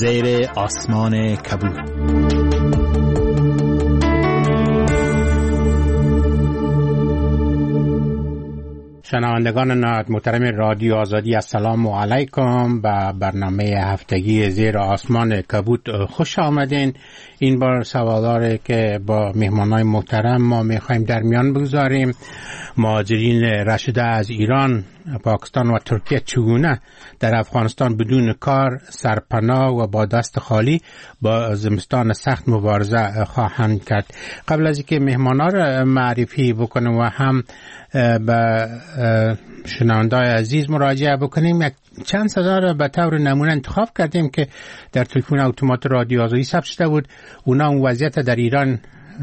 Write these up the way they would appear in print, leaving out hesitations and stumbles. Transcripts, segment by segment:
زیر آسمان کبود. شنوندگان محترم رادیو آزادی، السلام علیکم. به برنامه هفتگی زیر آسمان کبود خوش آمدین. این بار سوالاره که با مهمانای محترم ما میخوایم در میان بگذاریم. مهاجرین رشیده از ایران، پاکستان و ترکیه چگونه در افغانستان بدون کار، سرپناه و با دست خالی با زمستان سخت مبارزه خواهند کرد. قبل از اینکه مهمانا را معرفی بکنم و هم به شنونده‌های عزیز مراجعه بکنیم، چند صدا را به طور نمونه انتخاب کردیم که در تلفن اتومات رادیو آزادی ثبت شده بود. اونا اون وضعیت در ایران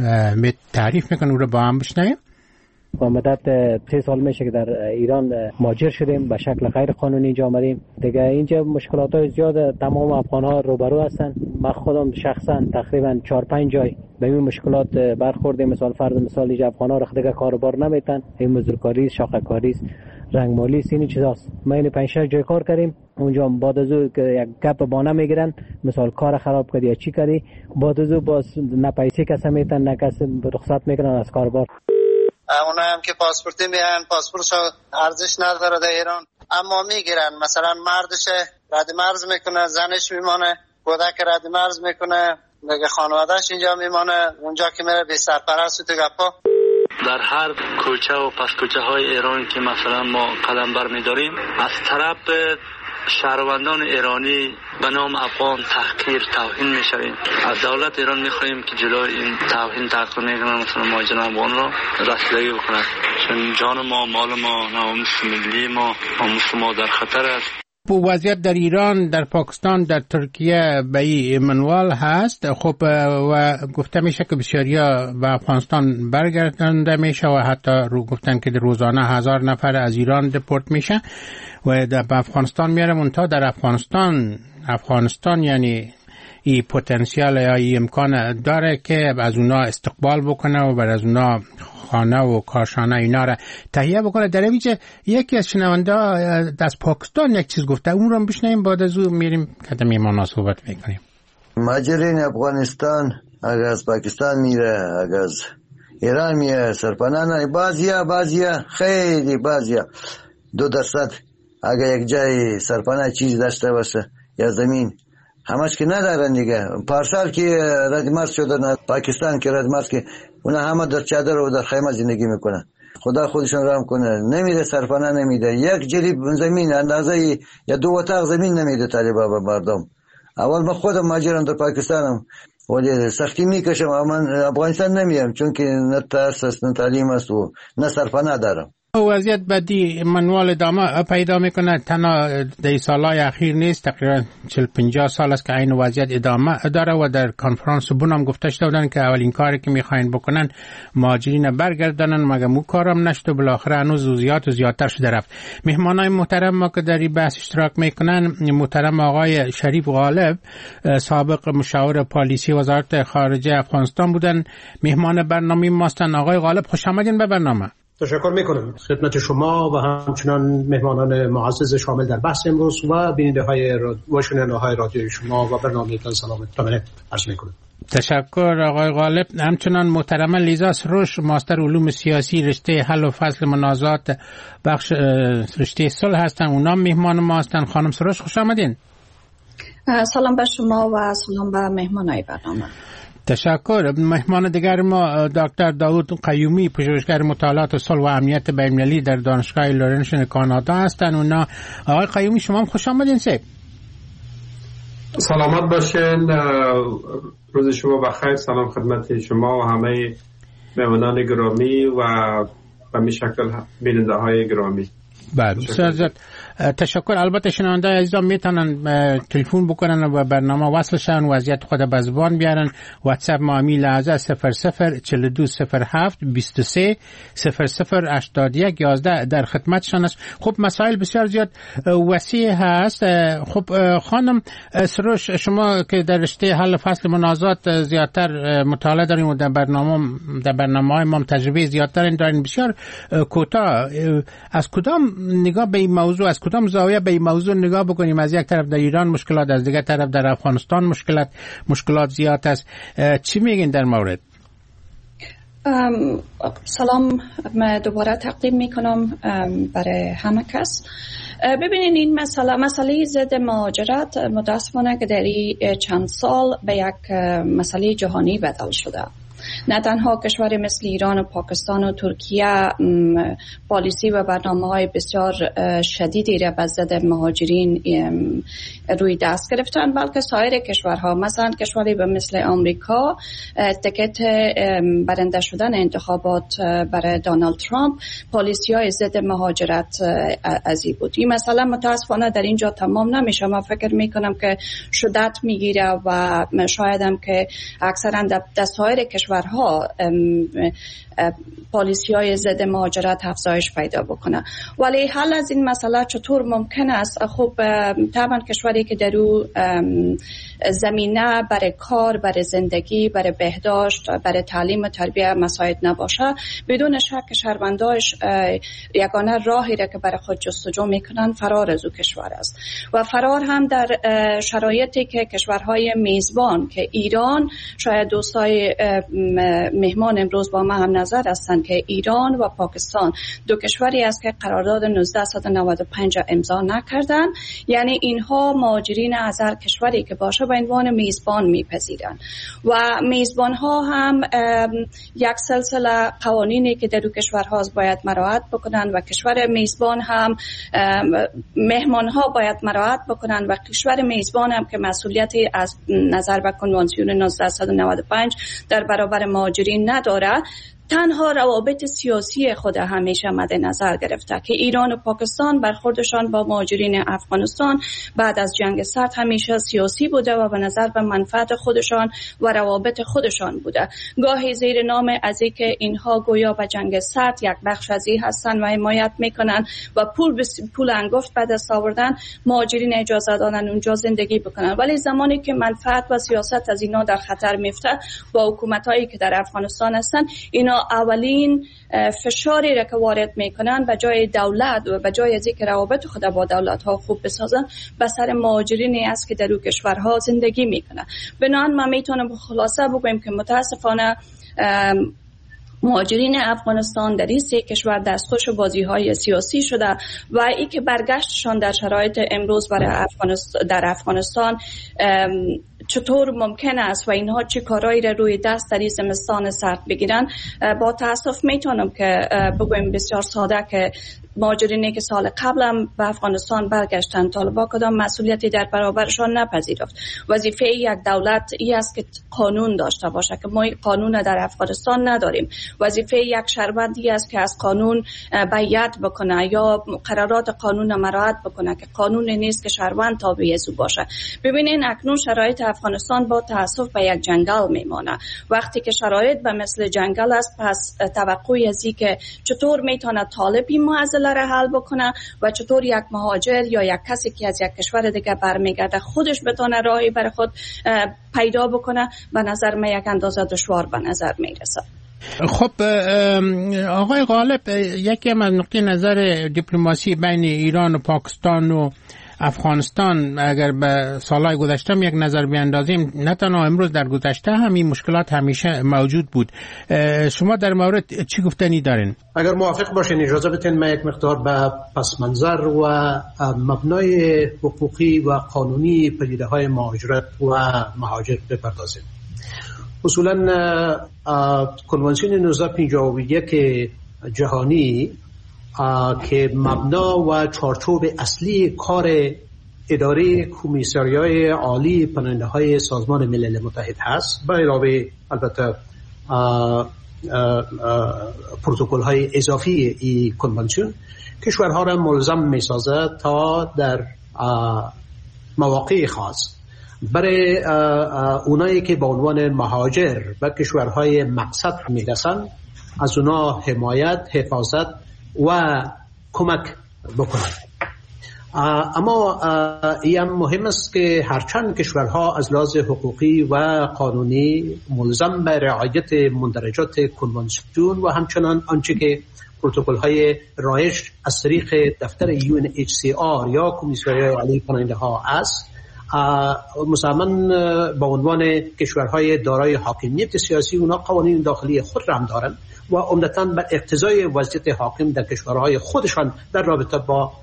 تعریف میکنن، او را با هم بشنویم. با مدت 3 سال میشه که در ایران مهاجر شدیم، به شکل غیر قانونی اینجا آمدیم. دیگه اینجا مشکلات زیاد تمام افغان‌ها روبرو هستن. من خودم شخصا تقریبا 4-5 جای به این مشکلات برخوردیم. مثال اینجا افغان‌ها رو دیگه کاروبار نمیتن، این مزدورکاری، شاخه‌کاری، رنگمالی، این چیزاست. ما این 5-6 جای کار کردیم. اونجا بعد از اون که یک گپ بانه میگیرن، مثال کار خراب کردی یا چی کردی، بعد از اون باز نه پیسه کس میتن نه کس رخصت میکنن از کاربار. اونا هم که پاسپورتی میان، پاسپورتش ارزش نداره در ایران، اما میگیرن. مثلا مردش رد مرز میکنه، زنش میمانه، کودک رد مرز میکنه، دیگه خانوادهش اینجا میمانه. اونجا که میره بی سرپرست تو گپا. در هر کوچه و پس کوچه های ایران که مثلا ما قدم برمیداریم، از طرف شهروندان ایرانی به نام افغان تحقیر، توهین میشویم. از دولت ایران میخواهیم که جلوی این توهین تحقیر میکنن مثلا مهاجران افغان را رسیدگی بکنند، چون جان ما، مال ما، ناموس ملی ما، ناموس ما در خطر است. وضعیت در ایران، در پاکستان، در ترکیه به این منوال هست. خب و گفته میشه که بسیاریا به افغانستان برگردانده میشه و حتی گفتن که روزانه 1000 نفر از ایران دپورت میشه و به افغانستان میاره. منتها در افغانستان یعنی این پتانسیل یا این امکان داره که از اونا استقبال بکنه و از اونا خانه و کارشانه اینا را تهیه بکنه. در اینجا یکی از شنونده از پاکستان یک چیز گفته، اون رو بشنویم، بعد از اون میریم که میمانا صحبت میکنیم. مهاجرین افغانستان اگر از پاکستان میره، اگر از ایران میره سرپناه نه، بعضیا خیلی بعضیا 2% اگر یک جای سرپناه چیز داشته باشه یا زمین، همش که ندارن دیگه. پارسال که رد مرز شدن پاکستان که رد مرز که اونا همه در چادر و در خیمه زندگی میکنن. خدا خودشون رحم کنه، نمیده سرپناه نمیده. یک جریب زمین اندازه یا 2 اتاق زمین نمیده طالبا به مردم. اول من خودم مهاجرم در پاکستانم ولی سختی میکشم، اما افغانستان نمیم چون که نه ترس است نه تعلیم است و نه سرپناه دارم. وضعیت بدی منوال ادامه پیدا میکنه. تنها در سالهای اخیر نیست، تقریبا 40-50 سال است که این وضعیت ادامه داره و در کنفرانس بون هم گفته شده بودن که اولین کاری که میخواین بکنن مهاجرین برگردانن، مگه مو کارم نشد و بالاخره هنوز زیادتر شده رفت. مهمانای محترم ما که در این بحث اشتراک میکنن، محترم آقای شریف غالب، سابق مشاور پالیسی وزارت خارجه افغانستان بودن، مهمان برنامه ما هستند. آقای غالب خوش آمدین به برنامه. تشکر میکنم خدمت شما و همچنان مهمانان معزز شامل در بحث امروز و بیننده های رادیوی شما و برنامه‌تان سلام عرض میکنم. تشکر آقای غالب. همچنان محترمه لیزا سروش، ماستر علوم سیاسی، رشته حل و فصل منازعات، بخش رشته صلح هستن، اونا مهمان ما هستن. خانم سروش خوش آمدین. سلام بر شما و سلام بر مهمانای برنامه. تشکر. مهمان دیگر ما دکتر داود قیومی، پژوهشگر مطالعات صلح و امنیت بین‌المللی در دانشگاه لورنشن کانادا هستند. اونا آقای قیومی شما هم خوش آمدین. سلامت باشین، روز شما بخیر. سلام خدمت شما و همه مهمانان گرامی و به می شکل بیننده های گرامی. بله تشکر. البته شنونده عزیزان میتونن تلفن بکنن و برنامه وصل شن، وضعیت خود به زبان بیارن. واتساپ ما می لحظه 00420723008111 در خدمتشان است. خب مسائل بسیار زیاد وسیع هست. خب خانم سروش، شما که در رشته حل فصل منازعات زیادتر مطالعه داریم و در برنامه‌های ما تجربه زیادتر دارین، بسیار کوتاه از کدام نگاه به این موضوع از کدام زاویه به این موضوع نگاه بکنیم؟ از یک طرف در ایران مشکلات، از دیگر طرف در افغانستان مشکلات زیاد است. چی میگین در مورد؟ سلام، من دوباره تقدیم میکنم برای همه کس. ببینید این مسئله ضد مهاجرت متاسفانه که در چند سال به یک مسئله جهانی بدل شده. نه تنها کشوری مثل ایران و پاکستان و ترکیه پالیسی و برنامه‌های بسیار شدیدی را به ضد مهاجرین روی دست گرفتن، بلکه سایر کشورها، مثلا کشوری مثل آمریکا تکت برنده شدن انتخابات برای دونالد ترامپ پالیسی‌های ضد مهاجرت از این بود. این مسئله متاسفانه در اینجا تمام نمیشه. من فکر میکنم که شدت میگیره و شاید هم که اکثرا در سایر کشورها پالیسی‌های ضد مهاجرت افزایش پیدا بکنه. ولی حل از این مسئله چطور ممکن است؟ خب طبعا کشوری که در او زمینه برای کار، برای زندگی، برای بهداشت، برای تعلیم و تربیت مساعد نباشه، بدون شک شهرونداش یگانه راهی را که برای خود جستجو میکنن فرار از او کشور است. و فرار هم در شرایطی که کشورهای میزبان که ایران، شاید دوستای مهمان امروز با ما هم نظر هستند که ایران و پاکستان دو کشوری است که قرارداد 1995 امضا نکردن، یعنی اینها مهاجرین از هر کشوری که باشه به عنوان میزبان میپذیرن و میزبان ها هم یک سلسله قوانینی که در دو کشورها باید مراعات بکنن و کشور میزبان هم مهمان ها باید مراعات بکنن و کشور میزبان هم که مسئولیتی از نظر به کنوانسیون 1995 در برابر مهاجرین نداره، تنها روابط سیاسی خود همیشه مد نظر گرفته که ایران و پاکستان برخوردشان با مهاجرین افغانستان بعد از جنگ سرد همیشه سیاسی بوده و به نظر به منفعت خودشان و روابط خودشان بوده. گاهی زیر نام از اینکه اینها گویا به جنگ سرد یک بخش از این هستن و حمایت میکنن و پول انگفت به دست آوردن، مهاجرین اجازه دادن اونجا زندگی بکنن، ولی زمانی که منفعت و سیاست از اینا در خطر میفته با حکومتایی که در افغانستان هستن، اینا اولین فشاری را که وارد میکنن به جای دولت و به جای از اینکه روابط خود با دولت ها خوب بسازن، به سر مهاجرینی است که در اون کشورها زندگی میکنن. بنابراین ما میتونم خلاصه بگویم که متاسفانه مهاجرین افغانستان در این سه کشور دستخوش بازی‌های سیاسی شده و ای که برگشتشان در شرایط امروز برای در افغانستان چطور ممکن است و اینها چه کارایی را روی دست در این زمستان سرد بگیرن. با تاسف میتونم که بگویم بسیار ساده که مهاجرینی که سال قبلم به افغانستان برگشتن، طالبان کدام مسئولیتی در برابرشان نپذیرفت. وظیفه یک دولت ای است که قانون داشته باشه که ما قانون در افغانستان نداریم. وظیفه یک شهروندی است که از قانون بیعت بکنه یا قرارات قانون مراعات بکنه که قانون نیست که شهروند تابع از او باشه. ببینین اکنون شرایط افغانستان با تاسف به یک جنگل میمانه. وقتی که شرایط به مثل جنگل است، پس توقعی از این که چطور میتونه طالبی معضل را حل بکنه و چطور یک مهاجر یا یک کسی که از یک کشور دیگه برمیگرده خودش بتونه راهی برای خود پیدا بکنه، به نظر من یک اندازه دشوار به نظر میرسه. خب آقای غالب، یکی از نقطه نظر دیپلماسی بین ایران و پاکستان و افغانستان اگر به سالهای گذشته یک نظر بیاندازیم، نه تنها امروز، در گذشته همین مشکلات همیشه موجود بود. شما در مورد چی گفتنی دارین؟ اگر موافق باشین اجازه بدین من یک مقدار به پس منظر و مبنای حقوقی و قانونی پدیده‌های مهاجرت و مهاجر بپردازیم. اصولا کنوانسیون 1951 جهانی که مبنا و چارچوب اصلی کار اداره کمیساریای عالی پناهنده‌های سازمان ملل متحد هست، به علاوه البته پروتکل‌های اضافی این کنوانسیون کشورها را ملزم می‌سازد تا در مواقع خاص برای اونایی که به عنوان مهاجر به کشورهای مقصد میرسن از اونا حمایت، حفاظت و کمک بکنند. اما این مهم است که هرچند کشورها از لحاظ حقوقی و قانونی ملزم به رعایت مندرجات کنوانسیون و همچنان آنچه که پروتکل های رایج از طریق دفتر UNHCR یا کمیسیون علیه پناهنده ها است، مسلمان با عنوان کشورهای دارای حاکمیت سیاسی اونا قوانین داخلی خود را هم دارن و عمدتاً بر اقتضای وضعیت حاکم در کشورهای خودشان در رابطه با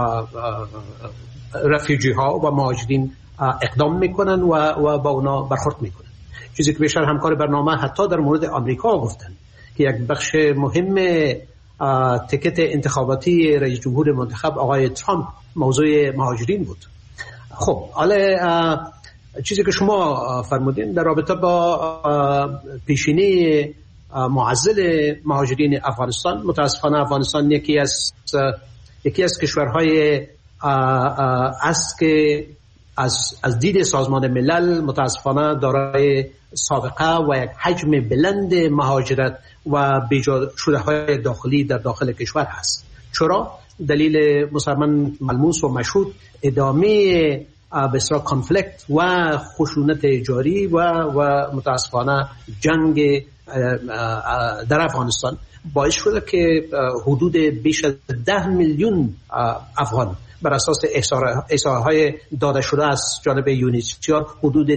رفیجی ها و مهاجرین اقدام میکنن و با اونا برخورد میکنن. چیزی که بیشتر همکار برنامه حتی در مورد آمریکا گفتن که یک بخش مهم تیکت انتخاباتی رئیس جمهور منتخب آقای ترامپ موضوع مهاجرین بود. خب حالا چیزی که شما فرمودین در رابطه با پیشینه معضل مهاجرین افغانستان، متاسفانه افغانستان یکی از کشورهای است که از دید سازمان ملل متاسفانه دارای سابقه و یک حجم بلند مهاجرت و بیجا شده های داخلی در داخل کشور هست. چرا؟ دلیل مسلمان ملموس و مشهود ادامه بسیار کانفلیکت و خشونت جاری و متاسفانه جنگ در افغانستان باعث شده که حدود بیش از 10 میلیون افغان بر اساس احصایه‌های داده شده از جانب یونیسیار حدود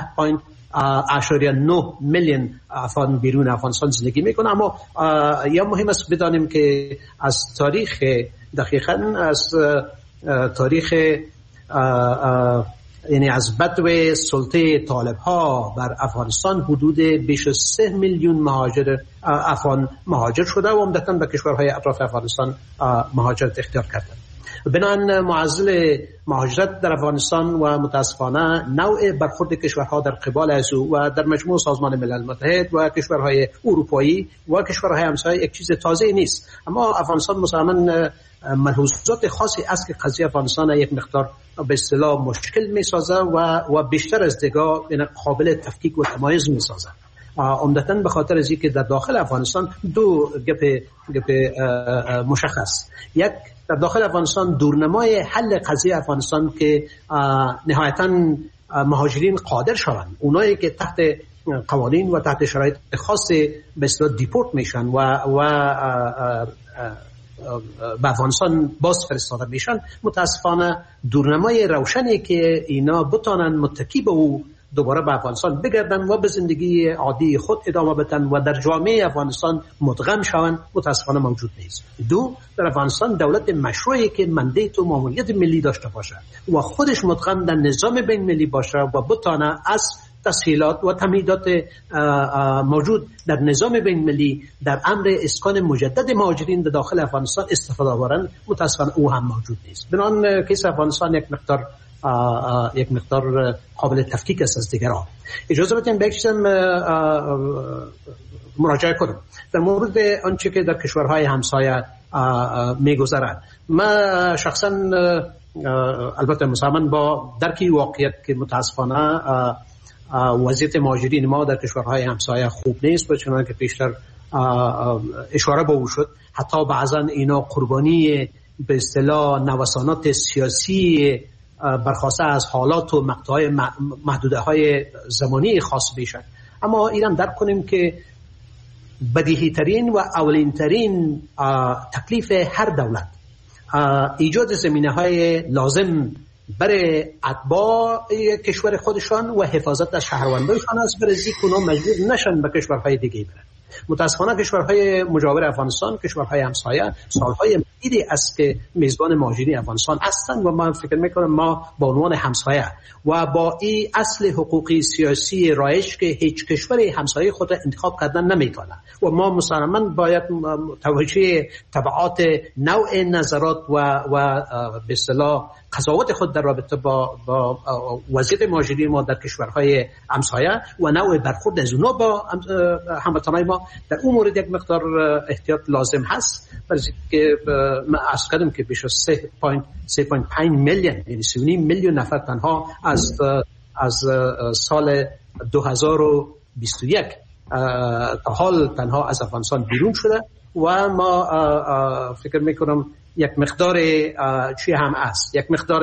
10.9 میلیون افغان بیرون افغانستان زندگی میکنه. اما یا مهم است بدانیم که از تاریخ دقیقاً از تاریخ یعنی از بدو سلطه طالب ها بر افغانستان حدود بیش از 3 میلیون مهاجر افغان مهاجر شده و عمدتاً به کشورهای اطراف افغانستان مهاجرت اختیار کردند. بنابراین معضل مهاجرت در افغانستان و متاسفانه نوع برخورد کشورها در قبال از او و در مجموع سازمان ملل متحد و کشورهای اروپایی و کشورهای همسایه یک چیز تازه نیست. اما افغانستان مسلماً ملحوظات خاصی است که قضیه افغانستان یک مقدار به اصطلاح مشکل می‌سازه و بیشتر از دیگر قابل تفکیک و تمایز می‌سازه. عمدتاً به خاطر از اینکه در داخل افغانستان دو گپ مشخص. یک، در داخل افغانستان دورنمای حل قضیه افغانستان که نهایتاً مهاجرین قادر شوند، اونایی که تحت قوانین و تحت شرایط خاص به اصطلاح دیپورت میشن و به افغانستان باز فرستاده میشن، متاسفانه دورنمای روشنی که اینا بتانن متکی به او دوباره به افغانستان بگردن و به زندگی عادی خود ادامه بدن و در جامعه افغانستان مدغم شوند متاسفانه موجود نیست. دو، در افغانستان دولت مشروعی که مندیت و ماموریت ملی داشته باشه و خودش مدغم در نظام بین ملی باشه و بتانه از تسهیلات و تمهیدات موجود در نظام بین ملی در امر اسکان مجدد مهاجرین در داخل افغانستان استفاده برند، متاسفانه او هم موجود نیست. بنابراین کیس افغانستان یک مقدار قابل تفکیک است از دیگران. اجازه بدین به یک چیز مراجعه کنم در مورد آنچه که در کشورهای همسایه میگذرد. من شخصا البته مسلمان با درکی واقعیت که متاسفانه وضعیت مهاجرین ما در کشورهای همسایه خوب نیست، چنانکه پیشتر اشاره به او شد. حتی بعضا اینا قربانی به اصطلاح نوسانات سیاسی برخواسته از حالات و مقطع محدوده های زمانی خاص میشن. اما اینم درک کنیم که بدیهی ترین و اولین ترین تکلیف هر دولت ایجاد زمینه های لازم برای اتباع کشور خودشان و حفاظت از شهروندانشان است، برای اینکه اونا مجبور نشن به کشورهای دیگه برن. متاسفانه کشورهای مجاور افغانستان، کشورهای همسایه، سالهای مدیدی است که میزبان مهاجرین افغانستان هستند و من فکر میکنم ما با عنوان همسایه و با این اصل حقوقی سیاسی رایج که هیچ کشوری همسایه خود را انتخاب کردن نمیتونه و ما مسلماً باید توجه تبعات نوع نظرات و به اصطلاح قضاوت خود در رابطه با وضعیت مهاجرین ما در کشورهای همسایه و نوع برخورد از اونها با هموطنان ما در اون مورد یک مقدار احتیاط لازم هست، برای که من عرض کردم که بیش از 3.5 میلیون یعنی 3.5 میلیون نفر تنها از سال 2021 تا حال تنها از افغانستان بیرون شده و ما فکر میکنم یک مقدار چی هم است، یک مقدار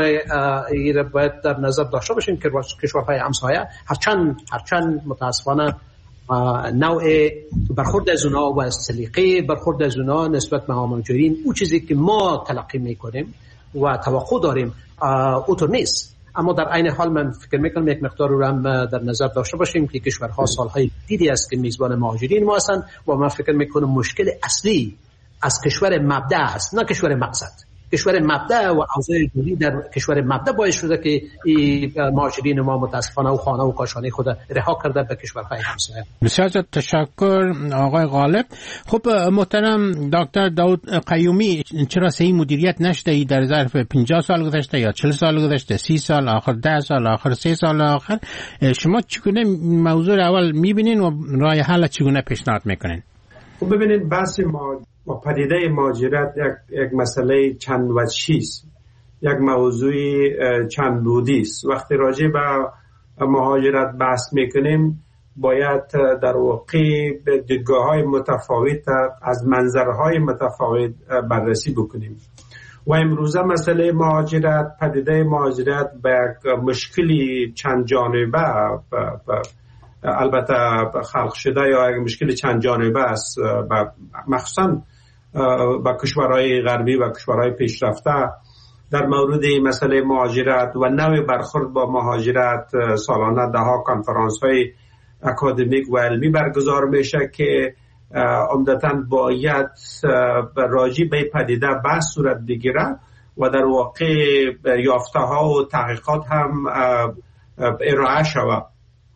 باید در نظر داشته باشیم که کشورهای همسایه هرچند متاسفانه نوع برخورد از اونها و از سلیقه برخورد از اونها نسبت به مهاجرین اون چیزی که ما تلقی میکنیم و توقع داریم اونطور نیست. اما در عین حال من فکر میکنم یک مقدار رو هم در نظر داشته باشیم که کشورها سالهای دیدی است که میزبان مهاجرین ما هستند و من فکر میکنم مشکل اصلی از کشور مبدأ است، نه کشور مقصد. کشور مبدأ و اوضاع جدی در کشور مبدأ باعث شده که مهاجرین ما متاسفانه و خانه و کاشانه خود رها کرده به کشورهای همسایه. بسیار تشکر آقای غالب. خب محترم دکتر داود قیومی، چرا صحیح مدیریت نشده در ظرف 50 سال گذشته یا 40 سال گذشته، 30 سال آخر، 10 سال آخر، 3 سال آخر، شما چگونه موضوع اول میبینین و راه حل چگونه پیشنهاد میکنین؟ خب ببینید بحث و پدیده مهاجرت یک مسئله چند وجهی است، یک موضوع چند بودی است. وقتی راجع به مهاجرت بحث میکنیم باید در واقع به دیدگاه‌های متفاوت از منظرهای متفاوت بررسی بکنیم و امروزه مسئله مهاجرت، پدیده مهاجرت به یک مشکلی چند جانبه البته خلق شده یا یک مشکل چند جانبه است، مخصوصا با کشورهای غربی و کشورهای پیشرفته. در مورد مسئله مهاجرت و نوع برخورد با مهاجرت سالانه دهها کنفرانس های اکادمیک و علمی برگزار میشه که عمدتاً باید راجع به پدیده بحث صورت بگیره و در واقع یافته ها و تحقیقات هم ارائه شود.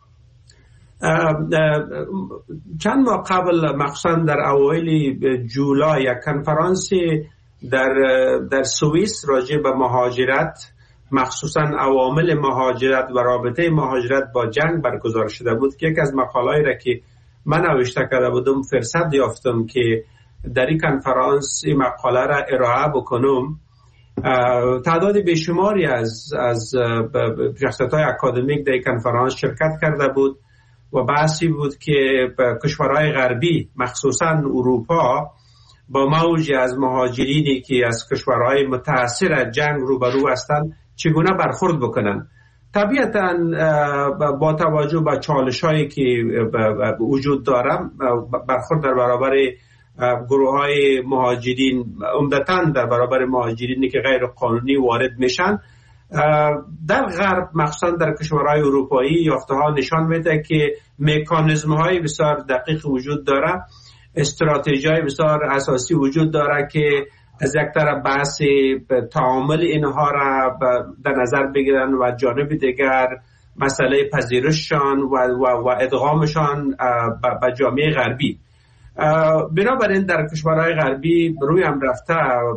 چند ماه قبل مخصوصا در اوایل جولای یک کنفرانس در سوئیس راجع به مهاجرت، مخصوصا عوامل مهاجرت و رابطه مهاجرت با جنگ برگزار شده بود که یک از مقاله‌ای را که من نوشته کرده بودم فرصت یافتم که در این کنفرانس این مقاله را ارائه بکنم. تعداد بیشماری از شخصیت‌های اکادمیک در این کنفرانس شرکت کرده بود و بحثی بود که کشورهای غربی مخصوصا اروپا با موج از مهاجرینی که از کشورهای متأثر از جنگ روبرو هستند چگونه برخورد بکنن. طبیعتاً با توجه به چالش‌هایی که وجود دارم برخورد در برابر گروه‌های مهاجرین، عمدتاً در برابر مهاجرینی که غیر قانونی وارد میشن در غرب، مخصوصا در کشورهای اروپایی، یافته‌ها نشان میده که مکانیزم‌های بسیار دقیق وجود داره، استراتژی‌های بسیار اساسی وجود داره که از یک طرف بحث تعامل اینها را در نظر بگیرن و جانب دیگر مسئله پذیرششان و ادغامشان به جامعه غربی. بنابراین در کشورهای غربی روی هم رفته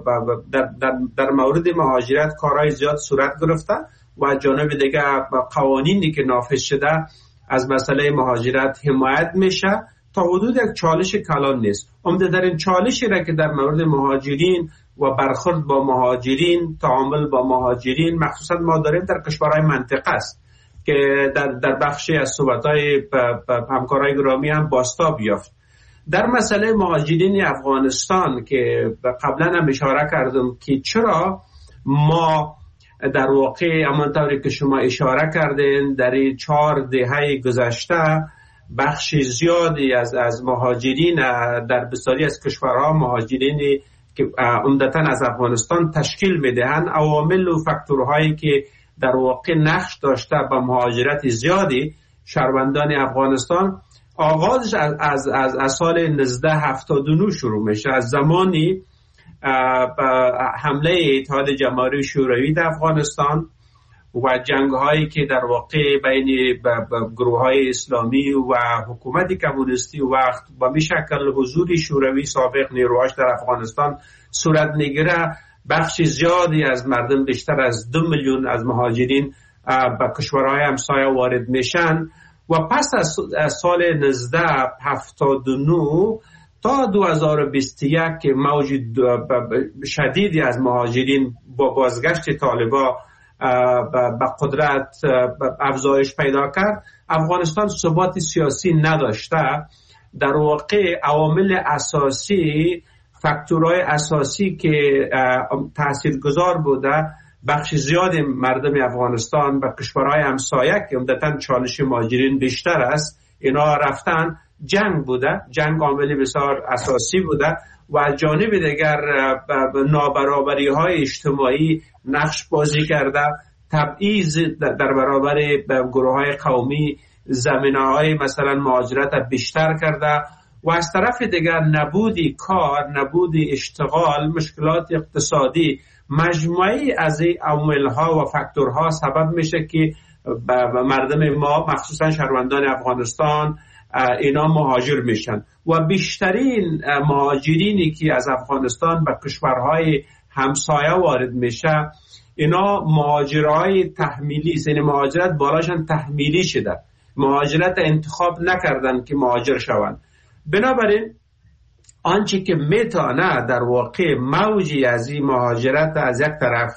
در مورد مهاجرت کارهای زیاد صورت گرفته و جانب دیگر قوانینی که نافذ شده از مسئله مهاجرت حمایت میشه. تا حدود یک چالش کلان نیست. عمده‌ترین چالشی را که در مورد مهاجرین و برخورد با مهاجرین، تعامل با مهاجرین مخصوصا ما داریم در کشورهای منطقه است که در بخشی از صحبت‌های همکارای گرامی هم بازتاب یافت. در مسئله مهاجرین افغانستان که قبلا هم اشاره کردم که چرا ما در واقع همانطوری که شما اشاره کردین در 4 دهه گذشته بخش زیادی از مهاجرین در بسیاری از کشورها، مهاجرینی که عمدتاً از افغانستان تشکیل میدهند، عوامل و فاکتورهایی که در واقع نقش داشته به مهاجرت زیادی شهروندان افغانستان، آغازش از سال 1979 شروع میشه، از زمانی حمله اتحاد جماهیر شوروی در افغانستان و جنگ‌هایی که در واقع بین گروه‌های اسلامی و حکومت کمونیستی وقت با میشکل حضور شوروی سابق نیروهاش در افغانستان صورت میگیره، بخش زیادی از مردم، بیشتر از 2 میلیون از مهاجرین به کشورهای همسایه وارد میشن و پس از سال 1979 تا 2021 که موج شدیدی از مهاجرین با بازگشت طالبان به قدرت افزایش پیدا کرد، افغانستان ثبات سیاسی نداشته. در واقع عوامل اساسی، فاکتورهای اساسی که تاثیرگذار بوده، بخش زیاد مردم افغانستان و کشورهای همسایه که عمدتاً چالش مهاجرین بیشتر است اینا رفتن جنگ بوده، جنگ عامل بسیار اساسی بوده و از جانب دیگر نابرابری های اجتماعی نقش بازی کرده، تبعیض در برابر گروه های قومی زمینه های مثلا مهاجرت بیشتر کرده و از طرف دیگر نبودی کار، نبودی اشتغال، مشکلات اقتصادی، مجموعی از این عوامل ها و فاکتورها سبب میشه که مردم ما مخصوصا شهروندان افغانستان اینا مهاجر میشن و بیشترین مهاجرینی که از افغانستان به کشورهای همسایه وارد میشه اینا مهاجرهای تحمیلی، یعنی مهاجرت بالاشان تحمیلی شده، مهاجرت انتخاب نکردن که مهاجر شوند. بنابراین آنچه که میتونه در واقع موجی از این مهاجرت از یک طرف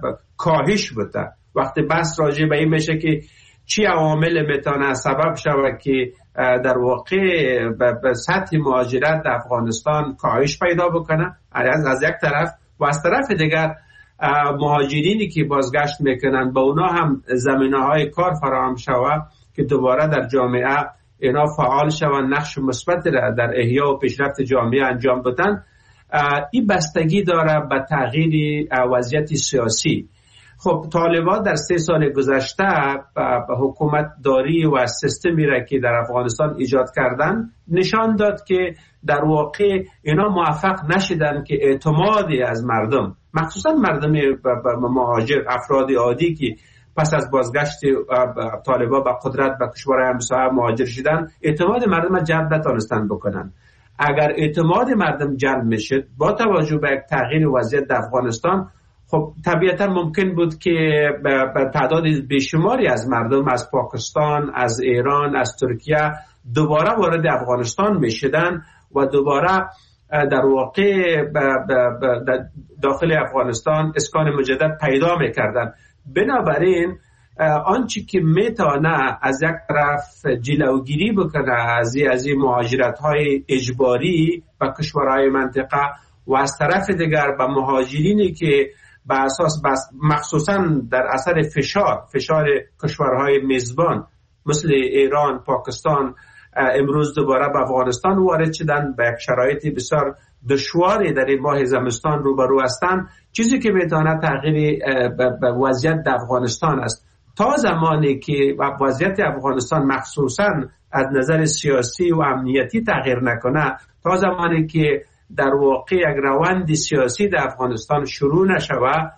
کاهش بده، وقتی بحث راجع به این میشه که چی عوامل میتونه سبب شود که در واقع به سطح مهاجرت در افغانستان کاهش پیدا بکنه از یک طرف، و از طرف دیگر مهاجرینی که بازگشت میکنن با اونا هم زمینه‌های کار فراهم شود که دوباره در جامعه اینا فعال شوند، نقش مثبت در احیا و پیشرفت جامعه انجام بدن. این بستگی داره به تغییر وضعیت سیاسی. خب طالبان در 3 سال گذشته به حکومت داری و سیستمی را که در افغانستان ایجاد کردن نشان داد که در واقع اینا موفق نشدن که اعتمادی از مردم، مخصوصا مردم مهاجر، افراد عادی که پس از بازگشت طالبان به قدرت به کشورهای همسایه مهاجر شدن، اعتماد مردم را جلب نتونستن بکنن. اگر اعتماد مردم جلب میشد با توجه به یک تغییر وضعیت در افغانستان، خب طبیعتا ممکن بود که به تعداد بیشماری از مردم از پاکستان، از ایران، از ترکیه دوباره وارد افغانستان میشدن و دوباره در واقع داخل افغانستان اسکان مجدد پیدا میکردن. بنابراین آنچه که میتونه از یک طرف جلوگیری بکنه از این مهاجرت‌های اجباری به کشورهای منطقه و از طرف دیگر به مهاجرینی که به اساس مخصوصا در اثر فشار کشورهای میزبان مثل ایران، پاکستان امروز دوباره به افغانستان وارد شدن، به یک شرایط بسیار دشواری در این ماه زمستان روبرو هستند، چیزی که میتونه تغییر وضعیت در افغانستان است. تا زمانی که وضعیت افغانستان مخصوصا از نظر سیاسی و امنیتی تغییر نکنه، تا زمانی که در واقع یک روند سیاسی در افغانستان شروع نشود،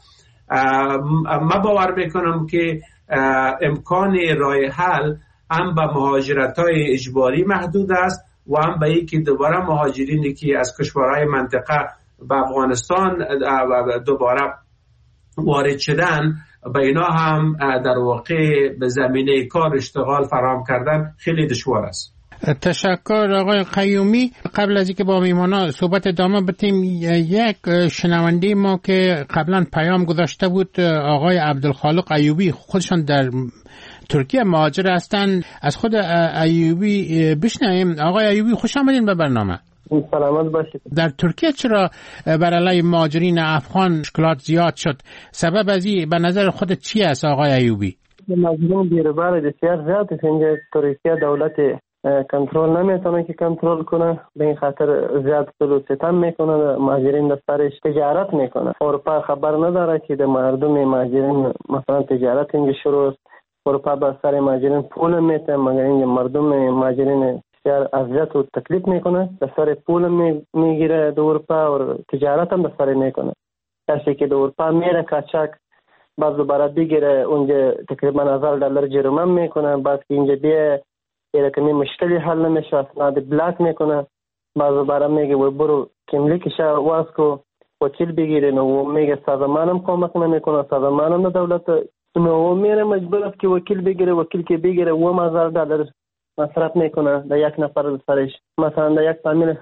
من باور میکنم که امکان راه حل هم به مهاجرت‌های اجباری محدود است و هم به اینکه دوباره مهاجرینی که از کشورهای منطقه به افغانستان دوباره وارد شدن، به اینا هم در واقع به زمینه کار اشتغال فراهم کردن خیلی دشوار است. تشکر آقای قیومی. قبل از اینکه با میمانا صحبت ادامه بدیم، یک شنونده ما که قبلا پیام گذاشته بود، آقای عبدالخالق ایوبی، خودشان در ترکیه مهاجر هستند، از خود ایوبی بشنویم. آقای ایوبی خوش آمدین به برنامه. سلامت باشید. در ترکیه چرا بر علیه مهاجرین افغان مشکلات زیاد شد؟ سبب از این به نظر خودت چی است آقای ایوبی؟ مهاجرین بیروبار بسیار زیاد است. اینجا ترکیه دولت کنترل نمیتونه که کنترل کنه، به این خاطر زیاد ظلم ستم میکنه، مهاجرین دسترش تجارت میکنه. اروپا خبر نداره که در مردم مهاجرین مثلا تجارت اینجا شروع است. اروپا با سر مهاجرین پول میته، مگر اینجا مردم مهاجرین بسیار اذیت و تکلیف میکنه، دستر پول میگیره در اروپا و تجارت هم دستر میکنه. کسی که در اروپا میره کاچاک بعد دوباره بگیره اونجا تقریبا $1000 جریمه میکنه، بعد که اینجا بیه یه رقمی مشکلی حل نمیشه، اسناد بلاک میکنه، بعد دوباره میگه و برو کملیکشه واز کو وکیل بگیره، و میگه سازمانم کمک نمیکنه، سازمانم دولت نو میره مجبور است که وکیل بگیره، وکیل که بگیره $1000 مصرف میکنه در یک نفر سرش، مثلا در یک فامیل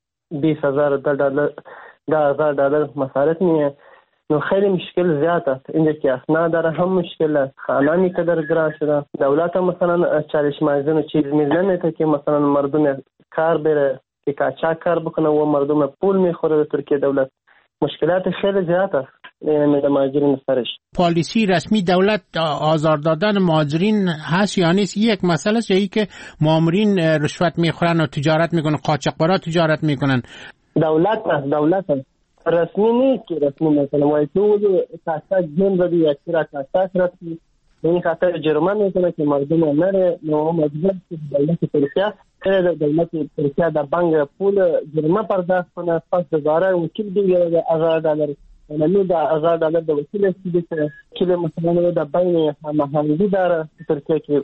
$20,000 $10,000 مصرف میه. نو خیلی مشکل زیاد است اینجا که اسناد داره، هم مشکل است، خانانی که در گران شده، دولت هم مثلا چالش مازن و چیز میزنه که مثلا مردم کار بره که کاچاک کار بکنه و مردم پول میخوره در ترکیه دولت. مشکلات خیلی زیاد است. مهاجرین سرش. پالیسی رسمی دولت آزار دادن مهاجرین هست یا نیست؟ یک مسئله است، یا ای که مامورین رشوت میخورن و تجارت میکنن، قاچاقبرا تجارت میکنن؟ دولت رسمی نیست که رسمی مثلا وای تو تاسیس جن رو یک سر تاسیس رسمی به این خاطر جرمانه میکنه که مردم نره نو مجبور که دولت ترکیه دولت ترکیه در بانک پول جرمه پرداخت کنه، پس دوباره وکیل دیگه $1000 نمی $1000 د وکیل است که مثلا در بین هماهنگی داره ترکیه که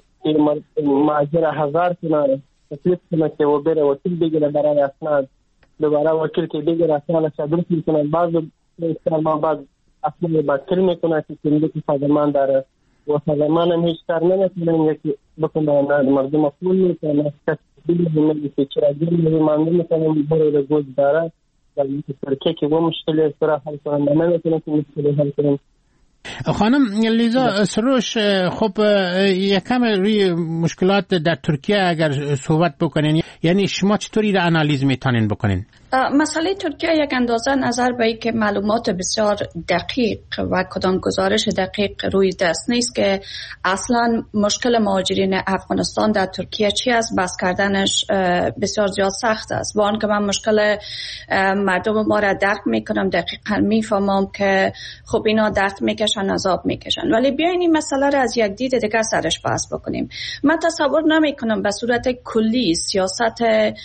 ماجرا 1000 کنه تکلیف کنه که و بره وکیل بگیره برای اسناد، دوباره وکیل که بگیره اسناد درست میکنه، بعض ما بعد اسناد باطل میکنه که زندگی سازمان داره و سازمان هم هیچ کار نمیکنه که بکنه مردم پول میکنه کسی بگیره که چرا جرمی مانده میکنه بره گوش داره در ترکیه که و مشکلی است را حل کنه نمیتونه که مشکلی حل کنه. خانم لیزا سروش، خب یکم روی مشکلات در ترکیه اگر صحبت بکنین، یعنی شما چطوری را انالیز میتونین بکنین؟ مسئله ترکیه یک اندازه نظر به این که معلومات بسیار دقیق و کدام گزارش دقیق روی دست نیست که اصلا مشکل مهاجرین افغانستان در ترکیه چی است، بس کردنش بسیار زیاد سخت است. با آنکه من مشکل مردم ما را درک میکنم، دقیقا میفهمم که خب اینا درد میکشن، عذاب میکشن، ولی بیاین این مسئله را از یک دید دیگه سرش بحث بکنیم. من تصور نمیکنم به صورت کلی سیاست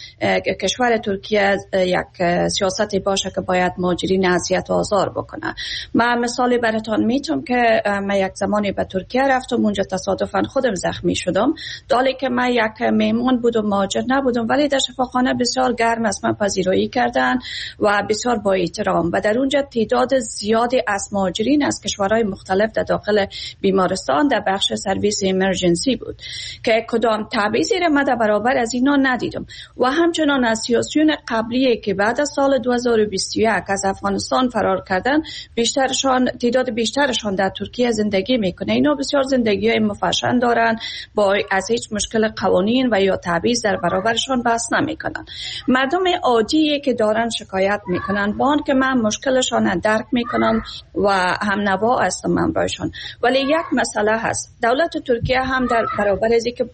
کشور ترکیه یک سیاستی باشه که باید مهاجرین اذیت و آزار بکنه. من مثالی براتون میتونم که من یک زمانی به ترکیه رفتم، اونجا تصادفاً خودم زخمی شدم، دالی که من یک مهمان بودم، مهاجر نبودم، ولی در شفاخانه بسیار گرم از من پذیرایی کردن و بسیار با احترام، و در اونجا تعداد زیادی از مهاجرین از کشورهای مختلف در داخل بیمارستان در بخش سرویس ایمرجنسی بود که کدام تعویضی را من در برابر از اینا ندیدم. و همچنان از سیاسیون قبلی که بعد از سال 2021 از افغانستان فرار کردن، تعداد بیشترشان در ترکیه زندگی میکنه. اینا بسیار زندگی مفشن دارن، با از هیچ مشکل قوانین و یا تعویض در برابرشان بحث نمیکنن. مردم عادی که دارن شکایت میکنن، با آن که من مشکلشان درک میکنم و هم نوا هستم همراهشان، ولی یک مسئله هست. دولت ترکیه هم در برابر از اینکه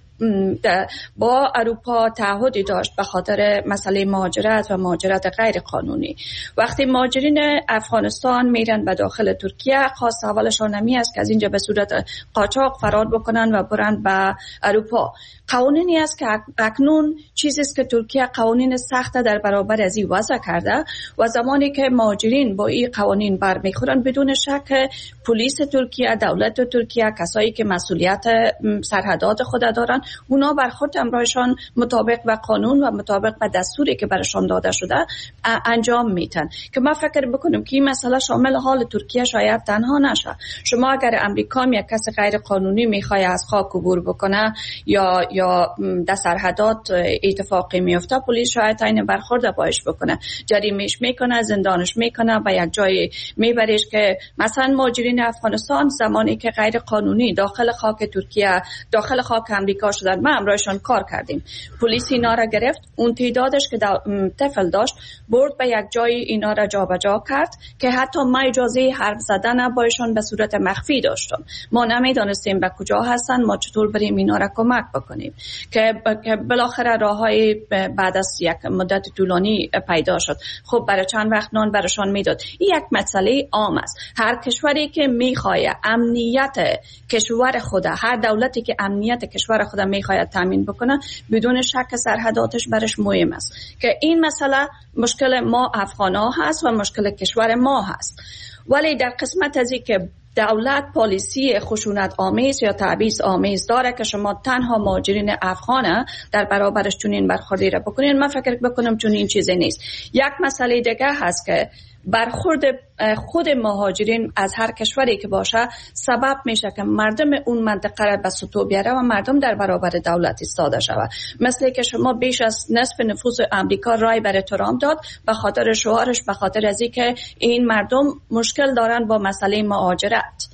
با اروپا تعهدی داشت به خاطر مسئله مهاجرت و مهاجرت غیر قانونی، وقتی مهاجرین افغانستان میرن به داخل ترکیه، خاص اولشان نمی است که از اینجا به صورت قاچاق فرار بکنن و برن به اروپا. قوانینی است که اکنون چیزی است که ترکیه قوانین سخت در برابر از این وضع کرده، و زمانی که مهاجرین با این قوانین برمیخورن، بدون شک پلیس ترکیه، دولت ترکیه، کسایی که مسئولیت سرحدات خود دارن، اونا برخورد همراهشان مطابق و قانون و مطابق به دستوری که برشان داده شده انجام میتن. که من فکر بکنم که این مسئله شامل حال ترکیه شاید تنها نشه. شما اگر امریکا یک کس غیر قانونی میخواد از خاک عبور بکنه یا در سرحدات اتفاقی میفته، پلیس شاید این برخورد باش بکنه، جریمهش میکنه، زندانش میکنه، و یک جای میبریش. که مثلا مهاجرین افغانستان زمانی که غیر قانونی داخل خاک ترکیه، داخل خاک امریکا شدن، ما همراهشان کار کردیم، پلیس اینا را گرفت، اون تعدادش که طفل داشت برد به یک جای اینا را جابجا کرد که حتی ما اجازه حرف زدن بایشان به صورت مخفی داشتم. ما نمیدانستیم به کجا هستن، ما چطور بریم اینا را کمک بکنیم. که بالاخره راههای بعد از یک مدت طولانی پیدا شد. خب برای چند وقت نان براشان میداد. این یک مسئله عام است. هر کشوری که میخواد امنیت کشور خود، هر دولتی که امنیت کشور خود میخواد تامین بکنه، بدون شک سرحداتش برش مهم است. که این مسئله مشکل ما افغانا هست و مشکل کشور ما هست. ولی در قسمت از این که دولت پالیسی خشونت آمیز یا تعویض آمیز داره که شما تنها مهاجرین افغانه در برابرش چنین برخوردی را بکنین، من فکر بکنم چنین چیزی نیست. یک مسئله دیگه هست که برخورد خود مهاجرین از هر کشوری که باشه سبب میشه که مردم اون منطقه را به سطوح بیاره و مردم در برابر دولت ایستاده شود. مثل که شما بیش از نصف نفوس امریکا رای برای ترامپ داد به خاطر شعارش، به خاطر از اینکه این مردم مشکل دارن با مسئله مهاجرت.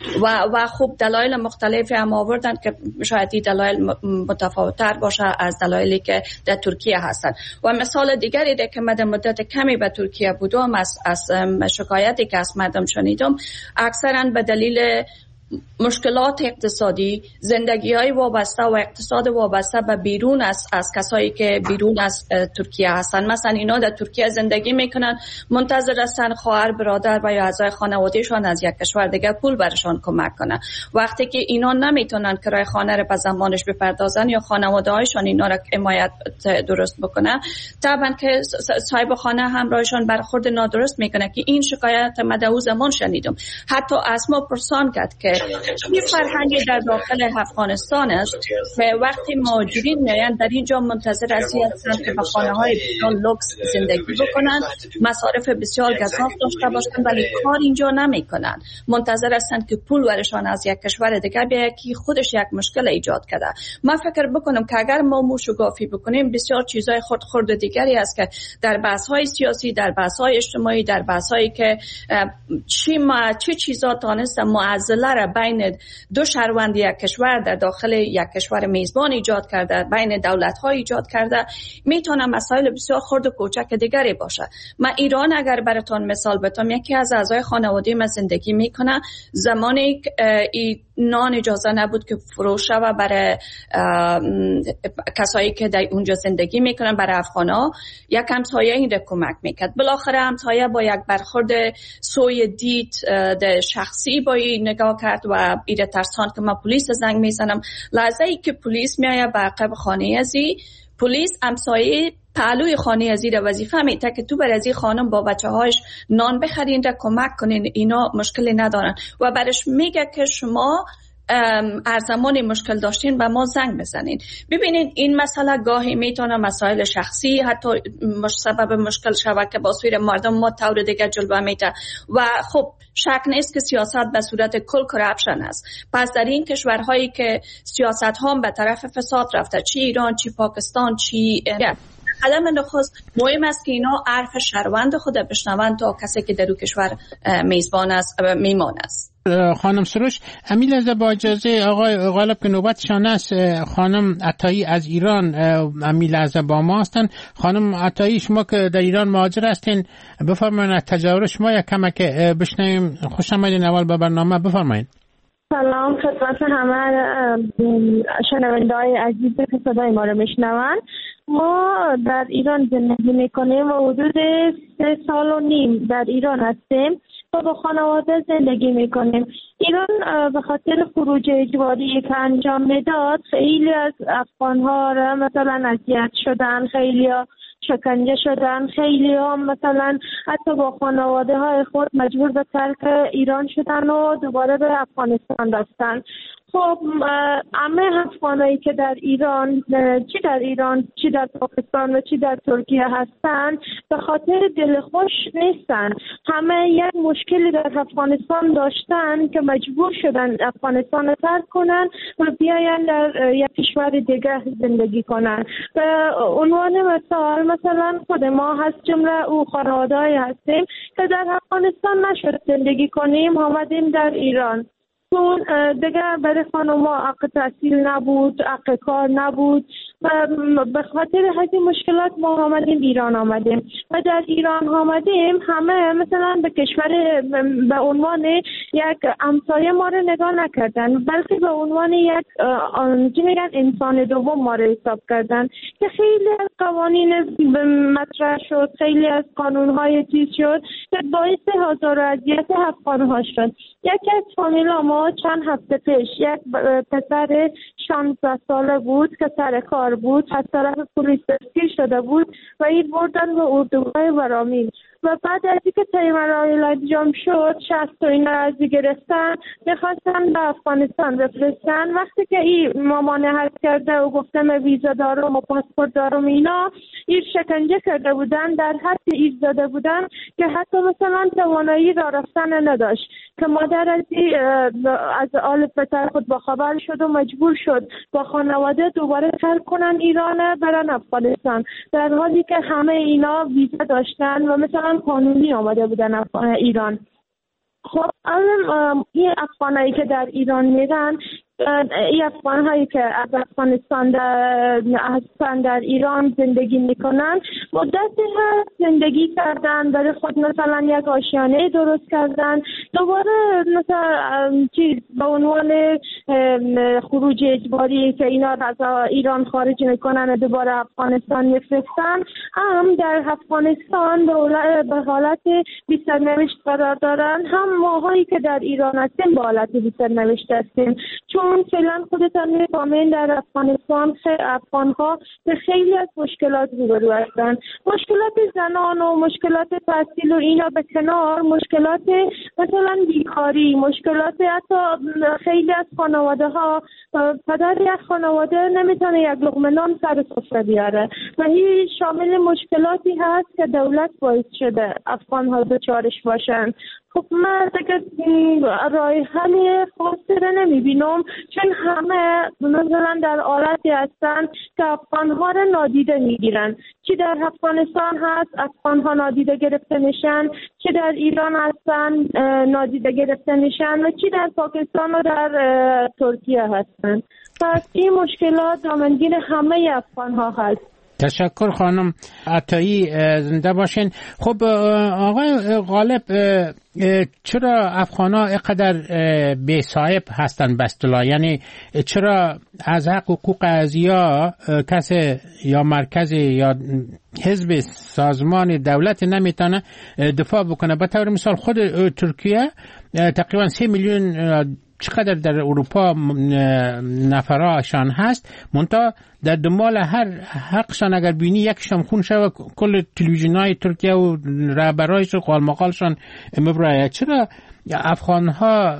و خب دلایل مختلفی هم آوردن که شاید این دلایل متفاوت‌تر باشه از دلایلی که در ترکیه هستن. و مثال دیگری ده که من در مدت کمی به ترکیه بودم از شکایتی که از مردم شنیدم، اکثرا به دلیل مشکلات اقتصادی، زندگی‌های وابسته و اقتصاد وابسته به بیرون از کسایی که بیرون از ترکیه هستن. مثلا اینا در ترکیه زندگی میکنن، منتظر هستن خواهر، برادر و یا اعضای خانوادهشان از یک کشور دیگه پول برشان کمک کنه. وقتی که اینا نمیتونن کرایه خانه رو به زمانش بپردازن یا خانواده‌هایشان اینا رو حمایت درست بکنه، طبعا که صاحب خانه همراهشان برخورد نادرست میکنه. که این شکایت من در اون زمان شنیدم. حتی از ما پرسان کرد که این فرهنگی در داخل افغانستان است که وقتی مهاجرین میاین در اینجا منتظر هستند که به خانه‌های بسیار لوکس زندگی بکنن، مصارف بسیار گزاف داشته باشن، ولی کار اینجا نمیکنن. منتظر هستند که پول ورشان از یک کشور دیگه بیاید که خودش یک مشکل ایجاد کرده. من فکر بکنم که اگر ما موشگافی بکنیم، بسیار چیزای خرد دیگری است که در بحث‌های سیاسی، در بحث‌های اجتماعی، در بحث‌هایی که چه چیزا تانست معضله را بین دو شهروند یک کشور در داخل یک کشور میزبان ایجاد کرده، بین دولت‌ها ایجاد کرده، میتونه مسائل بسیار خرد و کوچک دیگری باشه. من ایران اگر براتون مثال بتم، یکی از اعضای خانواده من زندگی میکنه، زمانی نان اجازه نبود که فروش و برای کسایی که در اونجا زندگی میکنن، برای افغانا، یک همسایه این را کمک میکرد. بالاخره همسایه با یک برخورد سوی دید شخصی با این نگاه کرد و ایره ترسان که من پلیس زنگ میزنم. لحظه ای که پلیس میایه به عقب خانه ازی، پلیس همسایه پهلوی خانه ازی را وظیفه میده که تو بر ازی خانم با بچه هایش نان بخرین را کمک کنین، اینا مشکلی ندارن و برش میگه که شما هر زمانی مشکل داشتین به ما زنگ بزنین. ببینید این مسئله گاهی میتونه مسائل شخصی حتی سبب مشکل شود که با سویر مردم ما طور دیگه جلوه میده و خب شک نیست که سیاست به صورت کل کرپشن است. پس در این کشورهایی که سیاست ها به طرف فساد رفته، چی ایران، چی پاکستان، چی قدم نخست مهم است که اینا عرف شهروند خود بشنوند تا کسی که در اون کشور میزبان است میمان است. خانم سروش، امیل از با اجازه آقای غالب که نوبتشان است، خانم عطایی از ایران امیل از با ما هستن. خانم عطایی، شما که در ایران مهاجر هستین، بفرمایید تجربه شما یک کمک بشنویم. خوش آمدین اول به برنامه، بفرمایید. سلام خدمت همه شنونده‌های عزیز که صدای ما رو میشنوند. ما در ایران زندگی میکنیم و حدود 3.5 سال در ایران هستیم و با خانواده زندگی میکنیم. ایران به خاطر خروج اجباری که انجام میداد، خیلی از افغان‌ها را مثلا اذیت شدن، خیلی ها شکنجه شدن، خیلی ها مثلا حتی با خانواده های خود مجبور به ترک ایران شدن و دوباره به افغانستان رفتن. خب همه افغانایی که در ایران، چی در پاکستان و چی در ترکیه هستن، به خاطر دلخوش نیستن. همه یک مشکلی در افغانستان داشتن که مجبور شدن افغانستان رو ترک کنن و بیاین در یک کشور دیگه زندگی کنن. به عنوان مثلا خود ما هست، جمله او خانواده‌ای هستیم که در افغانستان نشد زندگی کنیم، آمدیم در ایران. چون دیگه برای خانوما حق تحصیل نبود، حق کار نبود و به خاطر همین مشکلات ما آمدیم و در ایران آمدیم. همه مثلا به کشور به عنوان یک همسایه ما رو نگاه نکردن، بلکه به عنوان یک انسان دوم ما رو حساب کردن که خیلی از قوانین مطرح شد، خیلی از قانون‌های چیز شد که باعث هزار و اذیت افغان‌ها شد. یکی از فامیلا ما چند هفته پیش یک پسر 16 ساله بود که سر کار بود، از طرف پلیس دستگیر شده بود و این بردن به اردوگاه ورامین و بعد از اینکه طی مراحل انجام شد، 60 تا این را گرفتن، میخواستن به افغانستان بفرستن. وقتی که این ممانعت کرده و گفته من ویزا دارم و پاسپورت دارم، اینا این شکنجه کرده بودن، در حد ایستاده بودن که حتی مثلا توانایی راه رفتن نداشت که مادر از آل پسر خود با خبر شد و مجبور شد با خانواده دوباره ترک کنن ایران برن افغانستان، در حالی که همه اینا ویزا داشتن و مثلا قانونی آمده بودن ایران. خب این افغانایی که در ایران میرن، این افغان هایی که از افغانستان در ایران زندگی میکنن، مدتی هست زندگی کردن، برای خود مثلا یک آشیانه درست کردن، دوباره مثلا چیز به عنوان خروج اجباری که اینا از ایران خارج میکنن دوباره افغانستان میفرستن، هم در افغانستان به حالت بی سرنوشت قرار دارن، هم ماهایی که در ایران هستیم به حالت بی سرنوشت هستیم. چون فعلا خودتان میفهمین در افغانستان افغانها به خیلی از مشکلات روبرو هستند. مشکلات زنان و مشکلات تحصیل و اینا به کنار، مشکلات مثلا بیکاری، مشکلات حتی خیلی از خانواده ها، پدر یک خانواده نمیتونه یک لقمه نان سر سفره بیاره و این شامل مشکلاتی هست که دولت باعث شده افغان ها دچارش باشن. خب من دیگه راه حل خاصی رو نمیبینم، چون همه مثلا در حالتی هستن که افغانها رو نادیده میگیرن. چی در افغانستان هست افغانها نادیده گرفته میشن، چی در ایران هستن نادیده گرفته میشن و چی در پاکستان و در ترکیه هستن. پس این مشکلات دامنگیر همه افغانها هست. تشکر خانم عطایی، زنده باشین. خب آقای غالب، چرا افغان‌ها اینقدر بی‌صاحب هستن به اصطلاح؟ یعنی چرا از حق حقوق ازیا کسی یا مرکزی یا حزب سازمان دولت نمیتونه دفاع بکنه؟ به طور مثال خود ترکیه تقریبا 3 میلیون چقدر در اروپا نفراشان هست، منتها در دنبال هر حقشان اگر بینی یکشان خون شود کل تلویزیون‌های ترکیه و رهبرایش و قالمقالشان مبرایه. چرا افغان‌ها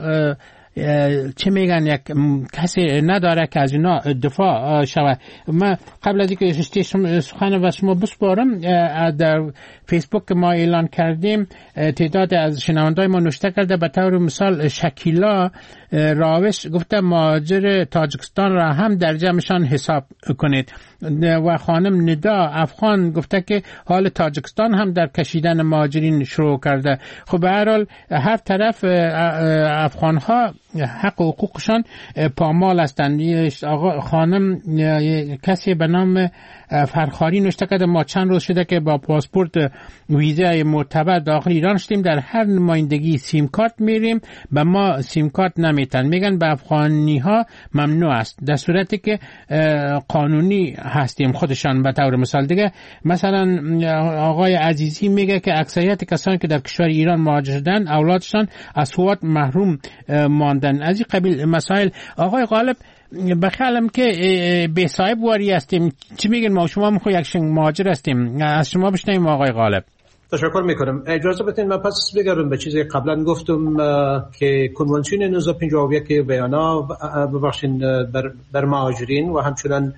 چه میگن یک کسی نداره که از اینا دفاع شود؟ من قبل از اینکه سخن و شما بسپارم، در فیسبوک ما اعلان کردیم تعداد از شنوندای ما نوشته کرده. به طور مثال شکیلا راوش گفته مهاجر تاجیکستان را هم در جمعشان حساب کنید و خانم ندا افغان گفته که حال تاجیکستان هم در کشیدن مهاجرین شروع کرده. خب به هر حال هر طرف افغان ها حق و حقوقشان پامال هستند. آقا خانم کسی به نام فرخاری نوشته کرده ما چند روز شده که با پاسپورت ویزای معتبر داخل ایران شدیم، در هر نمایندگی سیم کارت میریم به ما سیم کارت نمیتن، میگن به افغانی ها ممنوع است، در صورتی که قانونی هستیم خودشان. به طور مثال دیگه مثلا آقای عزیزی میگه که اکثریت کسانی که در کشور ایران مهاجر شدن اولادشان از حقوق محروم ماندن. از این قبیل مسائل. آقای غالب، بخیالم که به صاحب واری هستیم، چی میگن؟ ما شما میخوای یک مهاجر هستیم، از شما بشنویم آقای غالب. تشکر میکنم. اجازه بدین من پس بگردم به چیزی قبلا گفتم که کنوانسیون 1951 بیانا ببخشید بر مهاجرین و همچنین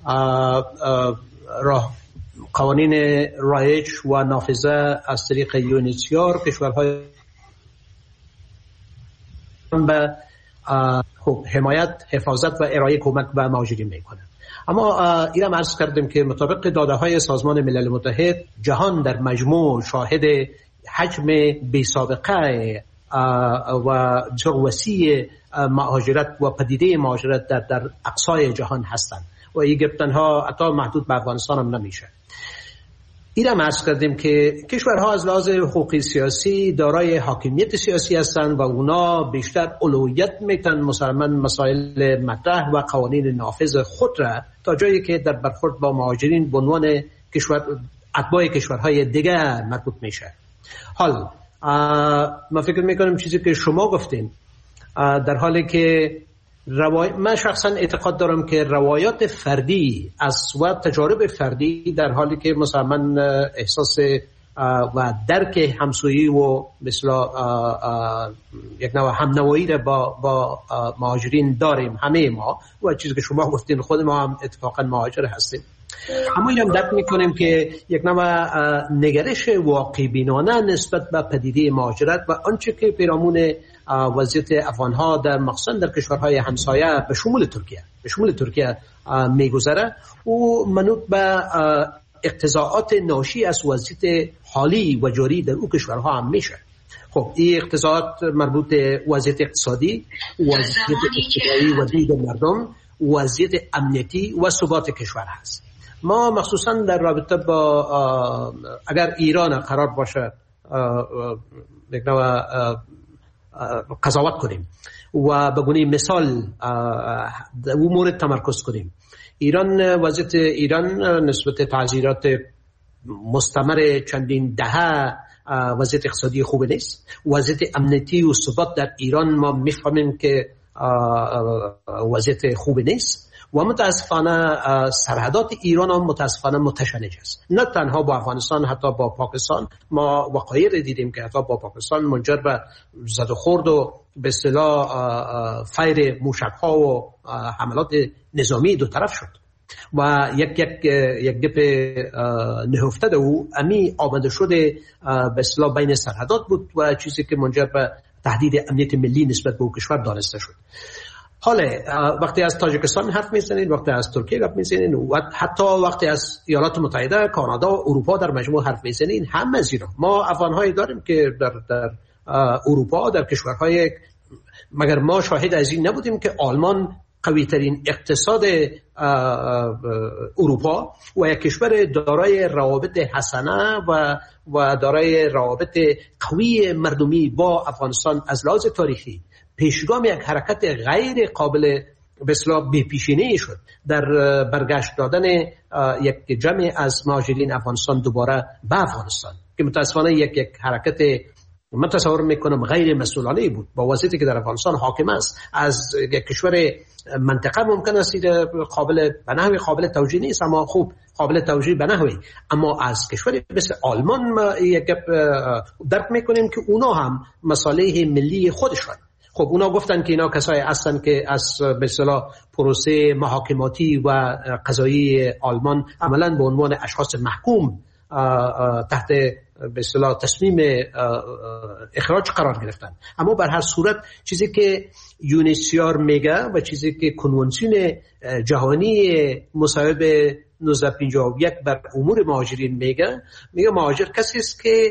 قوانین رایج و نافذه از طریق یونیسیار کشورهای به حمایت، حفاظت و ارائه کمک به مهاجرین میکنه. اما ایرم عرض کردیم که مطابق داده های سازمان ملل متحد جهان در مجموع شاهد حجم بی سابقه و وسیع مهاجرت و پدیده مهاجرت در اقصای جهان هستند و این تنها حتی محدود به افغانستان هم نمیشه. ایرم عرض کردیم که کشورها از لحاظ حقوقی سیاسی دارای حاکمیت سیاسی هستند و اونا بیشتر اولویت میتن مسائل مطرح و قوانین نافذ خود را تا جایی که در برخورد با مهاجرین به عنوان اتباع کشورهای دیگر مربوط میشه. حال من فکر میکنم چیزی که شما گفتین در حالی که من شخصا اعتقاد دارم که روایات فردی و تجارب فردی در حالی که مثلا احساس و درک همسویی و مثلا یک نوع همنوایی را با مهاجرین داریم همه ما و چیزی که شما گفتین خود ما هم اتفاقا مهاجر هستیم، اما اینم درک میکنیم که یک نوع نگرش واقع بینانه نسبت به پدیده مهاجرت و آنچه که پیرامون وضعیت افغانها در مخصوصا در کشورهای همسایه به شمول ترکیه میگذره و منوط به اقتضاعات ناشی از وضعیت حالی و جاری در او کشورها هم میشه. خب این اقتصاد مربوط به وضعیت اقتصادی، وضعیت اجتماعی و دید مردم، وضعیت امنیتی و ثبات کشور هست. ما مخصوصا در رابطه با اگر ایران قرار باشه قضاوت کنیم و به گونه مثال او مورد تمرکز کنیم، وضعیت ایران نسبت تعذیرات مستمر چندین دهه وضعیت اقتصادی خوب نیست. وضعیت امنیتی و ثبات در ایران ما میفهمیم که وضعیت خوب نیست و متاسفانه سرحدات ایران هم متاسفانه متشنج است. نه تنها با افغانستان، حتی با پاکستان ما وقایع دیدیم که حتی با پاکستان منجر به زد و خورد و به اصطلاح فیر موشک‌ها و حملات نظامی دو طرف شد و یک گپ نهفته ده و امی آمده شده به اصطلاح بین سرحدات بود و چیزی که منجر به تهدید امنیت ملی نسبت به کشور دانسته شد. حالا وقتی از تاجیکستان حرف میزنید، وقتی از ترکیه حرف میزنید و حتی وقتی از ایالات متحده، کانادا و اروپا در مجموع حرف میزنید، هم از ایران ما افغان‌هایی داریم که در اروپا، در کشورهای، مگر ما شاهد از این نبودیم که آلمان قوی ترین اقتصاد اروپا و یک کشور دارای روابط حسنه و دارای روابط قوی مردمی با افغانستان از لحاظ تاریخی پیشگام یک حرکت غیر قابل به اصطلاح بی‌پیشینه‌ای شد در برگشت دادن یک جمع از مهاجرین افغانستان دوباره به افغانستان که متاسفانه یک حرکت من تصور میکنم غیر مسئولانه بود با وضعیتی که در افغانستان حاکم است. از یک کشور منطقه ممکن است قابل به نحوی قابل توجیه نیست، اما خوب قابل توجیه به نحوی، اما از کشوری مثل آلمان ما یک درک میکنیم که اونا هم مصالح ملی خودشون، خب اونا گفتن که اینا کسایی هستن که از به اصطلاح پروسه محاکماتی و قضایی آلمان عملاً به عنوان اشخاص محکوم تحت به اصطلاح تصمیم اخراج قرار گرفتن. اما بر هر صورت چیزی که یونیسیار میگه و چیزی که کنوانسیون جهانی مصوب 1951 بر امور مهاجرین میگه مهاجر کسی است که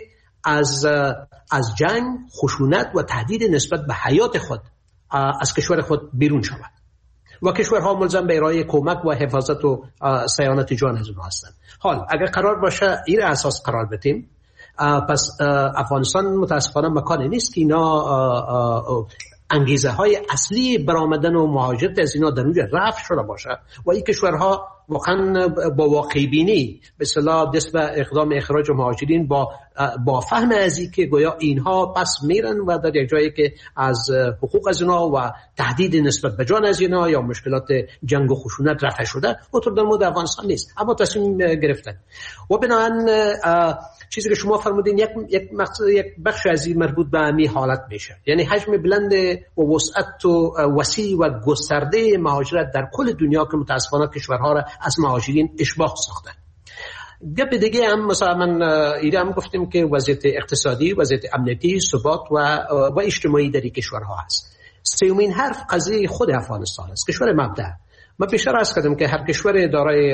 از جنگ، خشونت و تهدید نسبت به حیات خود از کشور خود بیرون شود و کشورها ملزم به ارائه کمک و حفاظت و صیانت جان از اونها هستند. حال اگر قرار باشه این اساس قرار بدیم، پس افغانستان متاسفانه مکانی نیست که اینا انگیزه های اصلی برآمدن و مهاجرت از اینا در اونجا رفع شده باشه و این کشورها واقعا با واقع بینی به اصطلاح دست به اقدام اخراج مهاجرین با فهم از این که گویا اینها پس میرن و در یک جایی که از حقوق از اینا و تهدید نسبت به جان از اینا یا مشکلات جنگ و خشونت رفع شده اونطور در مورد افغانستان نیست، اما تصمیم گرفتن و بنابراین چیزی که شما فرمودین یک بخش از این مربوط به همین حالت میشه، یعنی حجم بلند و وسعت و وسیع و گسترده مهاجرت در کل دنیا که متاسفانه کشورها را از مهاجرین اشباع ساخته. گپ دیگه هم مثلا من ایده هم گفتیم که وضعیت اقتصادی، وضعیت امنیتی، ثبات و اجتماعی در این کشورها هست. سومین حرف قضیه خود افغانستان است، کشور مبدأ. من پیشتر عرض کردم که هر کشور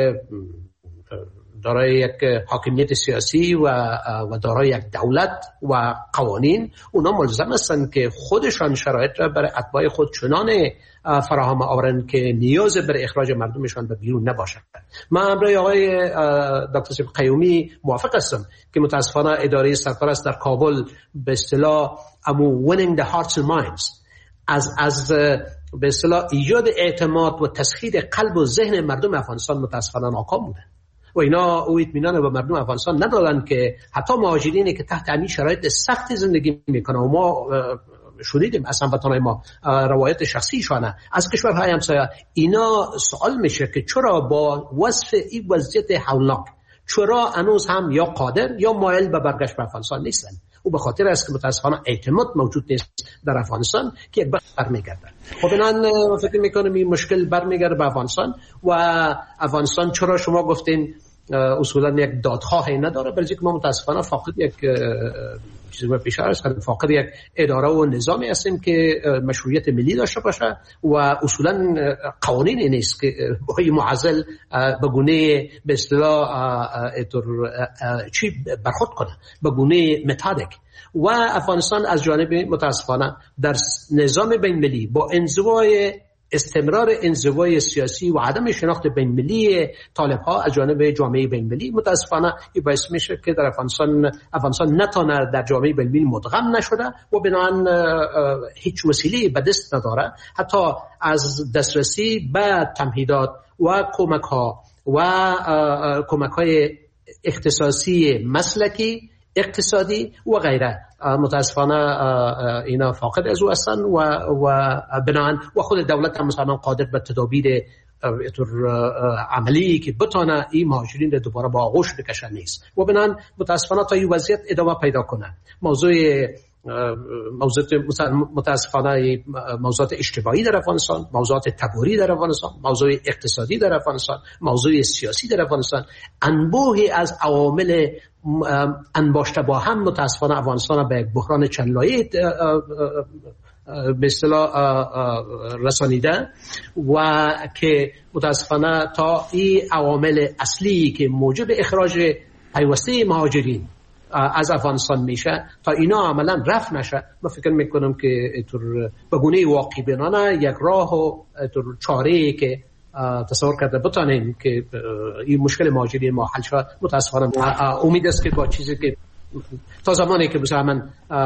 دارای یک حاکمیت سیاسی و دارای یک دولت و قوانین، اونا ملزم هستند که خودشان شرایط را برای اتباع خود چنان فراهم آورند که نیاز بر اخراج مردمشان به بیرون نباشد. من برای آقای دکتر سید قیومی موافق هستم که متاسفانه اداره سرپرست در کابل به اصطلاح winning the hearts and minds از به اصطلاح ایجاد اعتماد و تسخیر قلب و ذهن مردم افغانستان متاسفانه ناکام بودند و اینا او اطمینان به مردم افغانستان ندادن که حتی مهاجرینی که تحت همین شرایط سخت زندگی میکنن و ما شنیدیم از هموطنان ما روایت شخصیشانه از کشورهای همسایه، اینا سوال میشه که چرا با وصف این وضعیت هولناک چرا هنوز هم یا قادر یا مایل به برگشت به افغانستان نیستن؟ او به خاطر است که متاسفانه اعتماد موجود نیست در افغانستان که یک بخش برمیگرده. خب من فکر میکنم این مشکل برمیگرده به افغانستان و افغانستان چرا شما گفتین اصولا یک دادخواهی نداره، برای اینکه ما متاسفانه فقط یک چیزی به پیش است. فاقد یک اداره و نظامی هستیم که مشروعیت ملی داشته باشه و اصولا قوانین نیست که با معزل به گونه به اصطلاح چی برخورد کنه، به گونه متادیک. و افغانستان از جانب متاسفانه در نظام بین المللی با انزوای استمرار انزوای سیاسی و عدم شناخت بین‌المللی طالب‌ها از جانب جامعه بین‌المللی متاسفانه این باعث میشه که در افغانستان نتونه در جامعه بین‌المللی مدغم نشده و بنابراین هیچ وسیله‌ای به دست نداره حتی از دسترسی به تمهیدات و کمک‌ها و کمک‌های اختصاصی مسلکی، اقتصادی و غیره. متاسفانه اینا فاقد از او هستن و بنابراین و خود دولت هم مثلا قادر به تدابیر عملی که بتونه این مهاجرین دوباره با آغوش بکشه نیست و بنابراین متاسفانه تا این وضعیت ادامه پیدا کنه. موضوع متاسفانه موضوعات اجتماعی در افغانستان، موضوعات تباری در افغانستان، موضوع اقتصادی در افغانستان، موضوع سیاسی در افغانستان، انبوهی از عوامل انباشته با هم متاسفانه افغانستان به یک بحران چند لایه به اصطلاح رسانیده و که متاسفانه تا این عوامل اصلی که موجب اخراج پیوسته مهاجرین از افغانستان میشه تا اینا عملا رفع نشه. من فکر میکنم که به گونه واقعی بینانه یک راه و چاره‌ای که تصور کرده بتانیم که این مشکل مهاجرین ما حل شود. متاسفانه امید است که با چیزی که تا زمانی که مثلا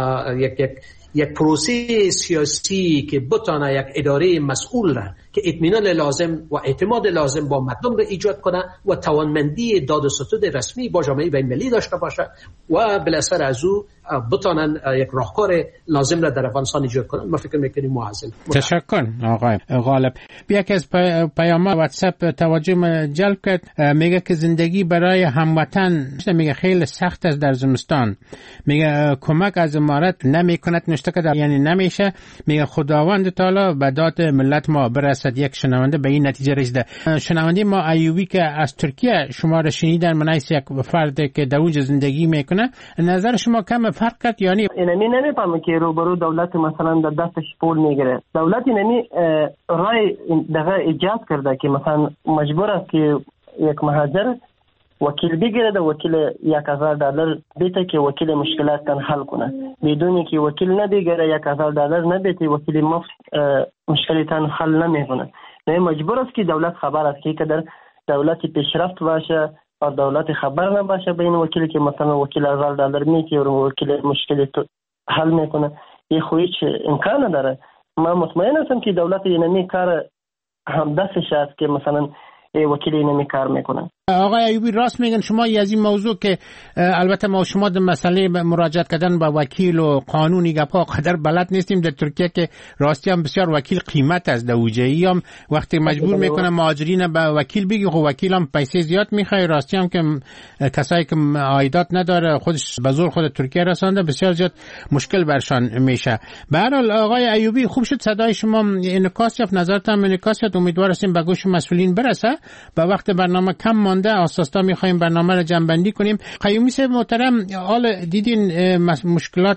یک پروسه سیاسی که بتانه یک اداره مسئول را که اطمینان لازم و اعتماد لازم با مردم را ایجاد کنه و توانمندی داد و ستود رسمی با جامعه بین‌المللی داشته باشه و بالاخره از او بتانن یک راهکار لازم را در افغانستان ایجاد کنن. ما فکر میکنیم معزل. تشکر آقای غالب. یکی از پیام‌ها واتساپ توجه جلب کرد، میگه که زندگی برای هموطن میگه خیلی سخت است در زمستان، میگه کمک از امارات نمیکند، نشته که یعنی نمیشه، میگه خداوند تعالی به داد ملت ما برسد. یک شنونده به این نتیجه رسیده. شنونده ما ایوبی که از ترکیه شما را شنیدن منایس یک فردی که در اونجا زندگی میکنه، نظر شما کم فرق کرد یعنی اینمی نمیفهمه که روبرو دولت مثلا در دستش پول میگیره. دولت اینمی رای دغه ایجاد کرده که مثلا مجبور است که یک مهاجر وکیل بگیره و وکیل $1000 بیته که وکیل مشکلاتن حل کنه، بدونی که وکیل نبگیره $1000 نبیته وکیل مفت مشکلاتن حل نمیکنه. نه مجبور است که دولت خبر است که در دولت پیشرفت باشه و دولت خبر نباشه به این وکیلی که مثلا وکیل $1000 میگیره و وکیل مشکل حل میکنه. این خو هیچ امکان نداره. من مطمئن هستم که دولت اینمی کار هم دستش است که مثلا وکیل اینمی کار میکنه. آقای ایوبی راست میگن شما از این موضوع که البته ما شما در مسئله مراجعت کردن با وکیل و قانونی گپا قدر بلد نیستیم. در ترکیه که راستی هم بسیار وکیل قیمت از دوجه‌ای هم وقتی مجبور میکنه مهاجرین به وکیل بگی خب وکیل هم پیسه زیاد میخواد، راستی هم که کسایی که عایدات نداره خودش به زور خود ترکیه رسانده بسیار زیاد مشکل برشان میشه. به هر حال آقای ایوبی خوب شد صدای شما انعکاس یافت، نظرتون انعکاس یافت. امیدوار هستیم به گوش مسئولین برسه. به وقت برنامه کم اساسا میخوایم برنامه رو جمع‌بندی کنیم. قیومی صاحب محترم، حال دیدین مشکلات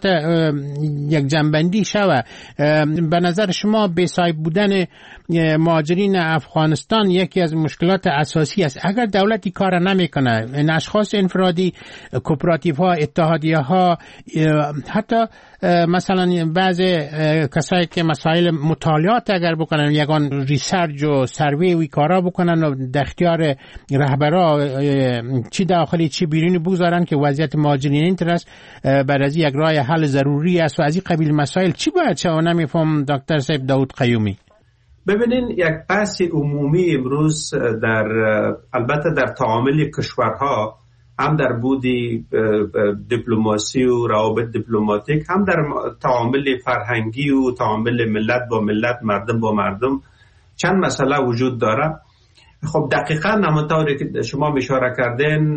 یک جمع‌بندی شوه. به نظر شما بی‌صاحب بودن مهاجرین افغانستان یکی از مشکلات اساسی است. اگر دولتی کار نمیکنه، این اشخاص انفرادی، کوپراتیوها، اتحادیه‌ها، حتی مثلا بعض کسایی که مسائل مطالعات اگر بکنن، یگان ریسرچ و سروی و کارا بکنن و در اختیار رهبرا چی داخلی چی بیرونی بگذارن که وضعیت مهاجرین اینطور است، بعد از یک راه حل ضروری است و از این قبیل مسائل چی باید شد؟ نمیفهم دکتر صاحب داود قیومی. ببینین یک بحث عمومی امروز البته در تعامل کشورها، هم در بودی دیپلماسی و روابط دیپلماتیک، هم در تعامل فرهنگی و تعامل ملت با ملت، مردم با مردم، چند مسئله وجود داره. خب دقیقاً همونطوری که شما اشاره کردین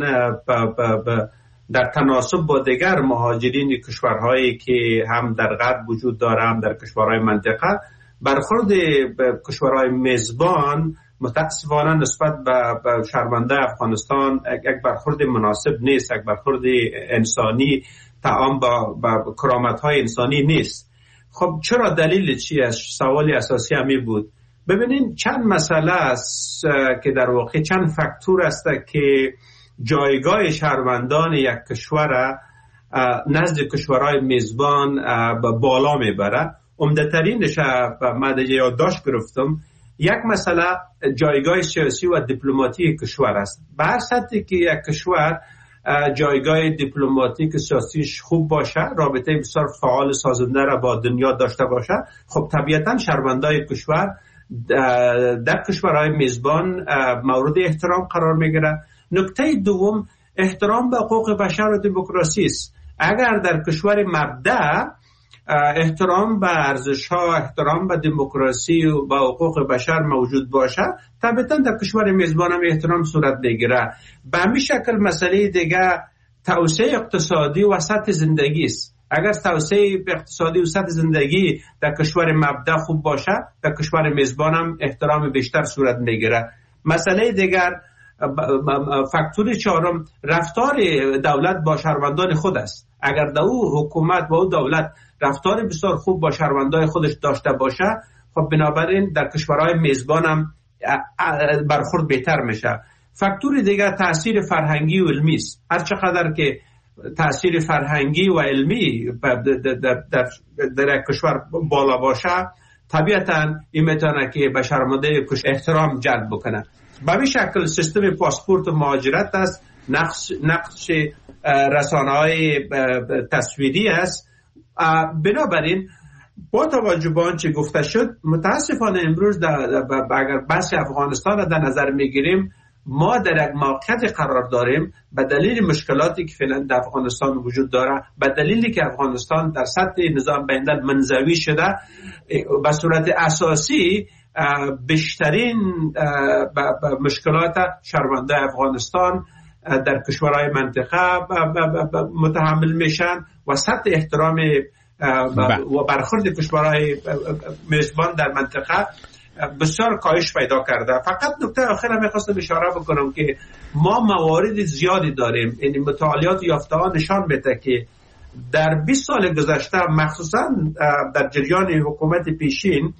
در تناسب با دیگر مهاجرین کشورهایی که هم در غرب وجود داره هم در کشورهای منطقه، برخورد کشورهای میزبان متاسفانه نسبت به شهرونده افغانستان یک برخورد مناسب نیست، یک برخورد انسانی طعام با کرامت‌های انسانی نیست. خب چرا دلیل چی است؟ سوالی اساسی همی بود. ببینین چند مسئله است که در واقع چند فاکتور است که جایگاه شهروندان یک کشور نزد کشورهای میزبان بالا میبره. عمده‌ترینش من یادداشت گرفتم، یک مسئله جایگاه سیاسی و دیپلماتیک کشور است. به هر سطحی که یک کشور جایگاه دیپلماتیک سیاسیش خوب باشه، رابطه بسیار فعال سازنده را با دنیا داشته باشه، خب طبیعتا شهروندان کشور در کشورهای میزبان مورد احترام قرار میگیره. نکته دوم احترام به حقوق بشر و دموکراسی است. اگر در کشور مبدأ احترام به ارزش‌ها، احترام به دموکراسی و به حقوق بشر موجود باشه، طبعاً در کشور میزبان هم احترام صورت بگیره. به همین شکل مسئله دیگه توسعه اقتصادی و سطح زندگی است. اگر توسعه اقتصادی و سطح زندگی در کشور مبدأ خوب باشه، در کشور میزبان هم احترام بیشتر صورت میگیره. مسئله دیگر، فاکتور چهارم، رفتار دولت با شهروندان خود است. اگر دو حکومت با دولت رفتار بسیار خوب با شهروندان خودش داشته باشه، خب بنابراین در کشورهای میزبان هم برخورد بهتر میشه. فاکتور دیگر تاثیر فرهنگی و علمی است. هر چقدر که تاثیر فرهنگی و علمی در کشور بالا باشه، طبیعتا این میتونه که به شهروندان احترام جلب بکنه. به این شکل سیستم پاسپورت و مهاجرت است، نقش رسانه‌های تصویری است. بنابراین با توجه به آنچه گفته شد، متاسفانه امروز اگر بحث افغانستان را در نظر میگیریم، ما در یک موقعیت قرار داریم به دلیل مشکلاتی که فعلا در افغانستان وجود داره، به دلیلی که افغانستان در سطح نظام بین‌الملل منزوی شده، به صورت اساسی بیشترین مشکلات شهروندان افغانستان در کشورهای منطقه متحمل میشن و سطح احترام و برخورد کشورهای میزبان در منطقه بسیار کاهش پیدا کرده. فقط نکته آخر میخواستم اشاره بکنم که ما موارد زیادی داریم. یعنی مطالعات یافته ها نشان میده که در 20 سال گذشته، مخصوصا در جریان حکومت پیشین،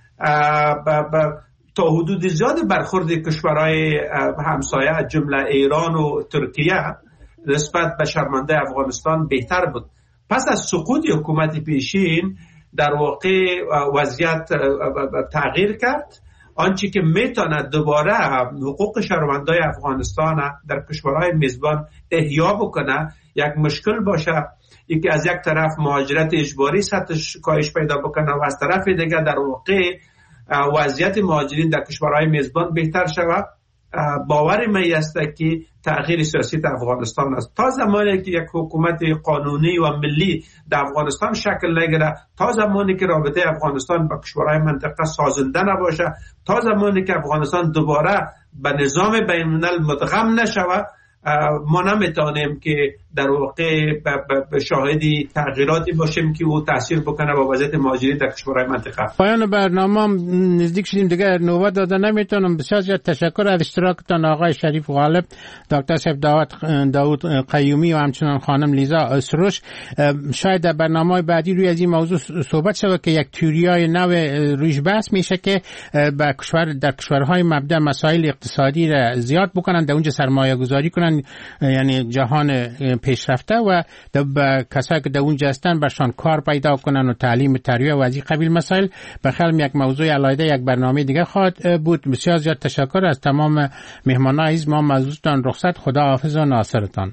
تا حدود زیاد برخورد کشورهای همسایه جمله ایران و ترکیه نسبت به شهروندان افغانستان بهتر بود. پس از سقوط حکومت پیشین در واقع وضعیت تغییر کرد. آنچه که میتونه دوباره حقوق شهروندان افغانستان در کشورهای میزبان احیا بکنه یک مشکل باشه، یکی از یک طرف مهاجرت اجباری سطحش کاهش پیدا بکنه و از طرف دیگر در واقع وضعیت مهاجرین در کشورهای میزبان بهتر شود. باور من است که تغییر سیاسی در افغانستان است. تا زمانی که یک حکومت قانونی و ملی در افغانستان شکل نگیره، تا زمانی که رابطه افغانستان با کشورهای منطقه سازنده نباشه، تا زمانی که افغانستان دوباره به نظام بین الملل مدغم نشود، ما نمیتونیم که در واقع به شاهدی تغییراتی باشیم که او تاثیر بکنه با وضعیت مهاجرین در کشورهای منطقه. پایان برنامه نزدیک شدیم دیگه، نوبت داده نمیتونم. بسیار زیاد تشکر از اشتراکتان آقای شریف غالب، دکتر صاحب داود قیومی و همچنان خانم لیزا سروش. شاید در برنامه بعدی روی از این موضوع صحبت شود که یک تئوریای نو روش بحث میشه که در کشورهای مبدأ مسائل اقتصادی را زیاد بکنن، در اونجا سرمایه گذاری کنن، یعنی جهان پیشرفته، و کسایی که در اونجا هستن برشان کار پیدا کنن و تعلیم، تربیت و از این قبیل مسائل. بخیر یک موضوع علاوه یک برنامه دیگه خواهد بود. بسیار زیاد تشکر از تمام مهمانان عزیز. ما مزودتان رخصت. خدا حافظ و ناصرتان.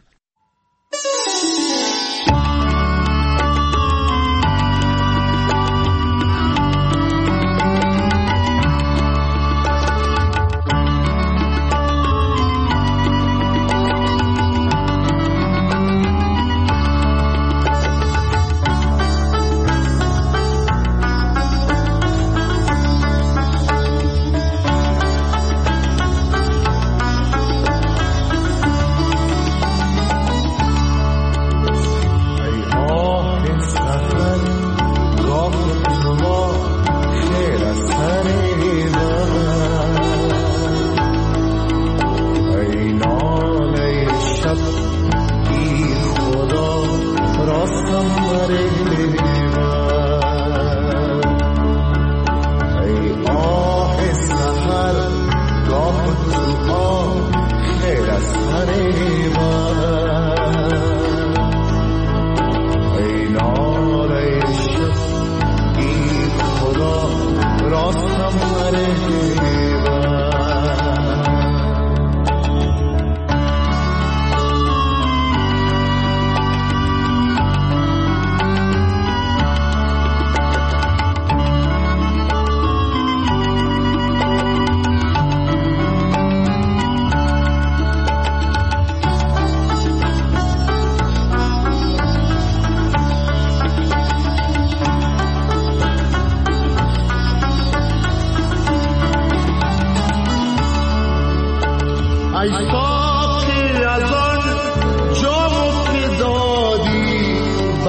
ای ساقی از آن جامو که دادی به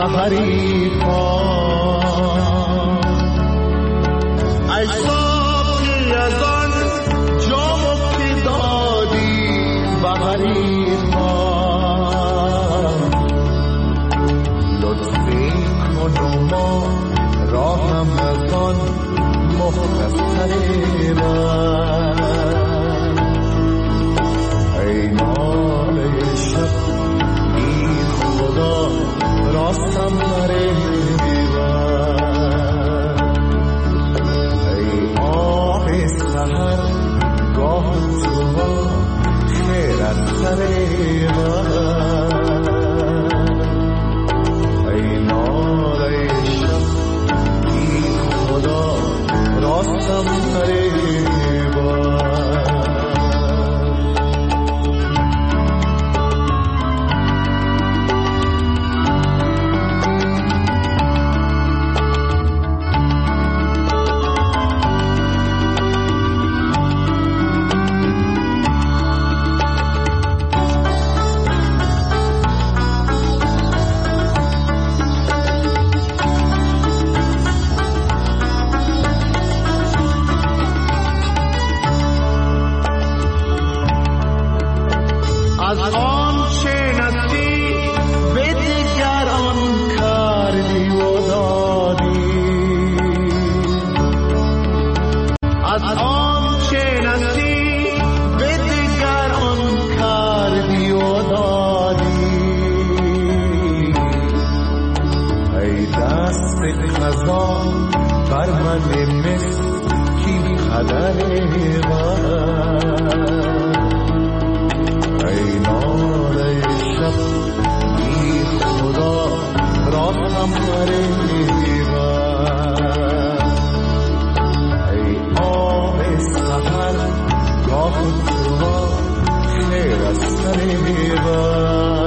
حریفان، ای ساقی از آن جامو که دادی به حریفان، لطفی کن و ما راهم از آن مختصر من، ای ناله شب بی خدا راستم بره بیبر، ای آه سحر گاه صبح خیر از سر من، ای ناله شب بی خدا راستم بره از آنچه نصیب به دیگران کردی و دادی، از آنچه نصیب به دیگران کردی و دادی، ای دست قضا بر من مسکین قدر من، ای ناله شب بی خدا راستم بره بیبر، ای آه سحر گاه صبح خیر از سر بیبر.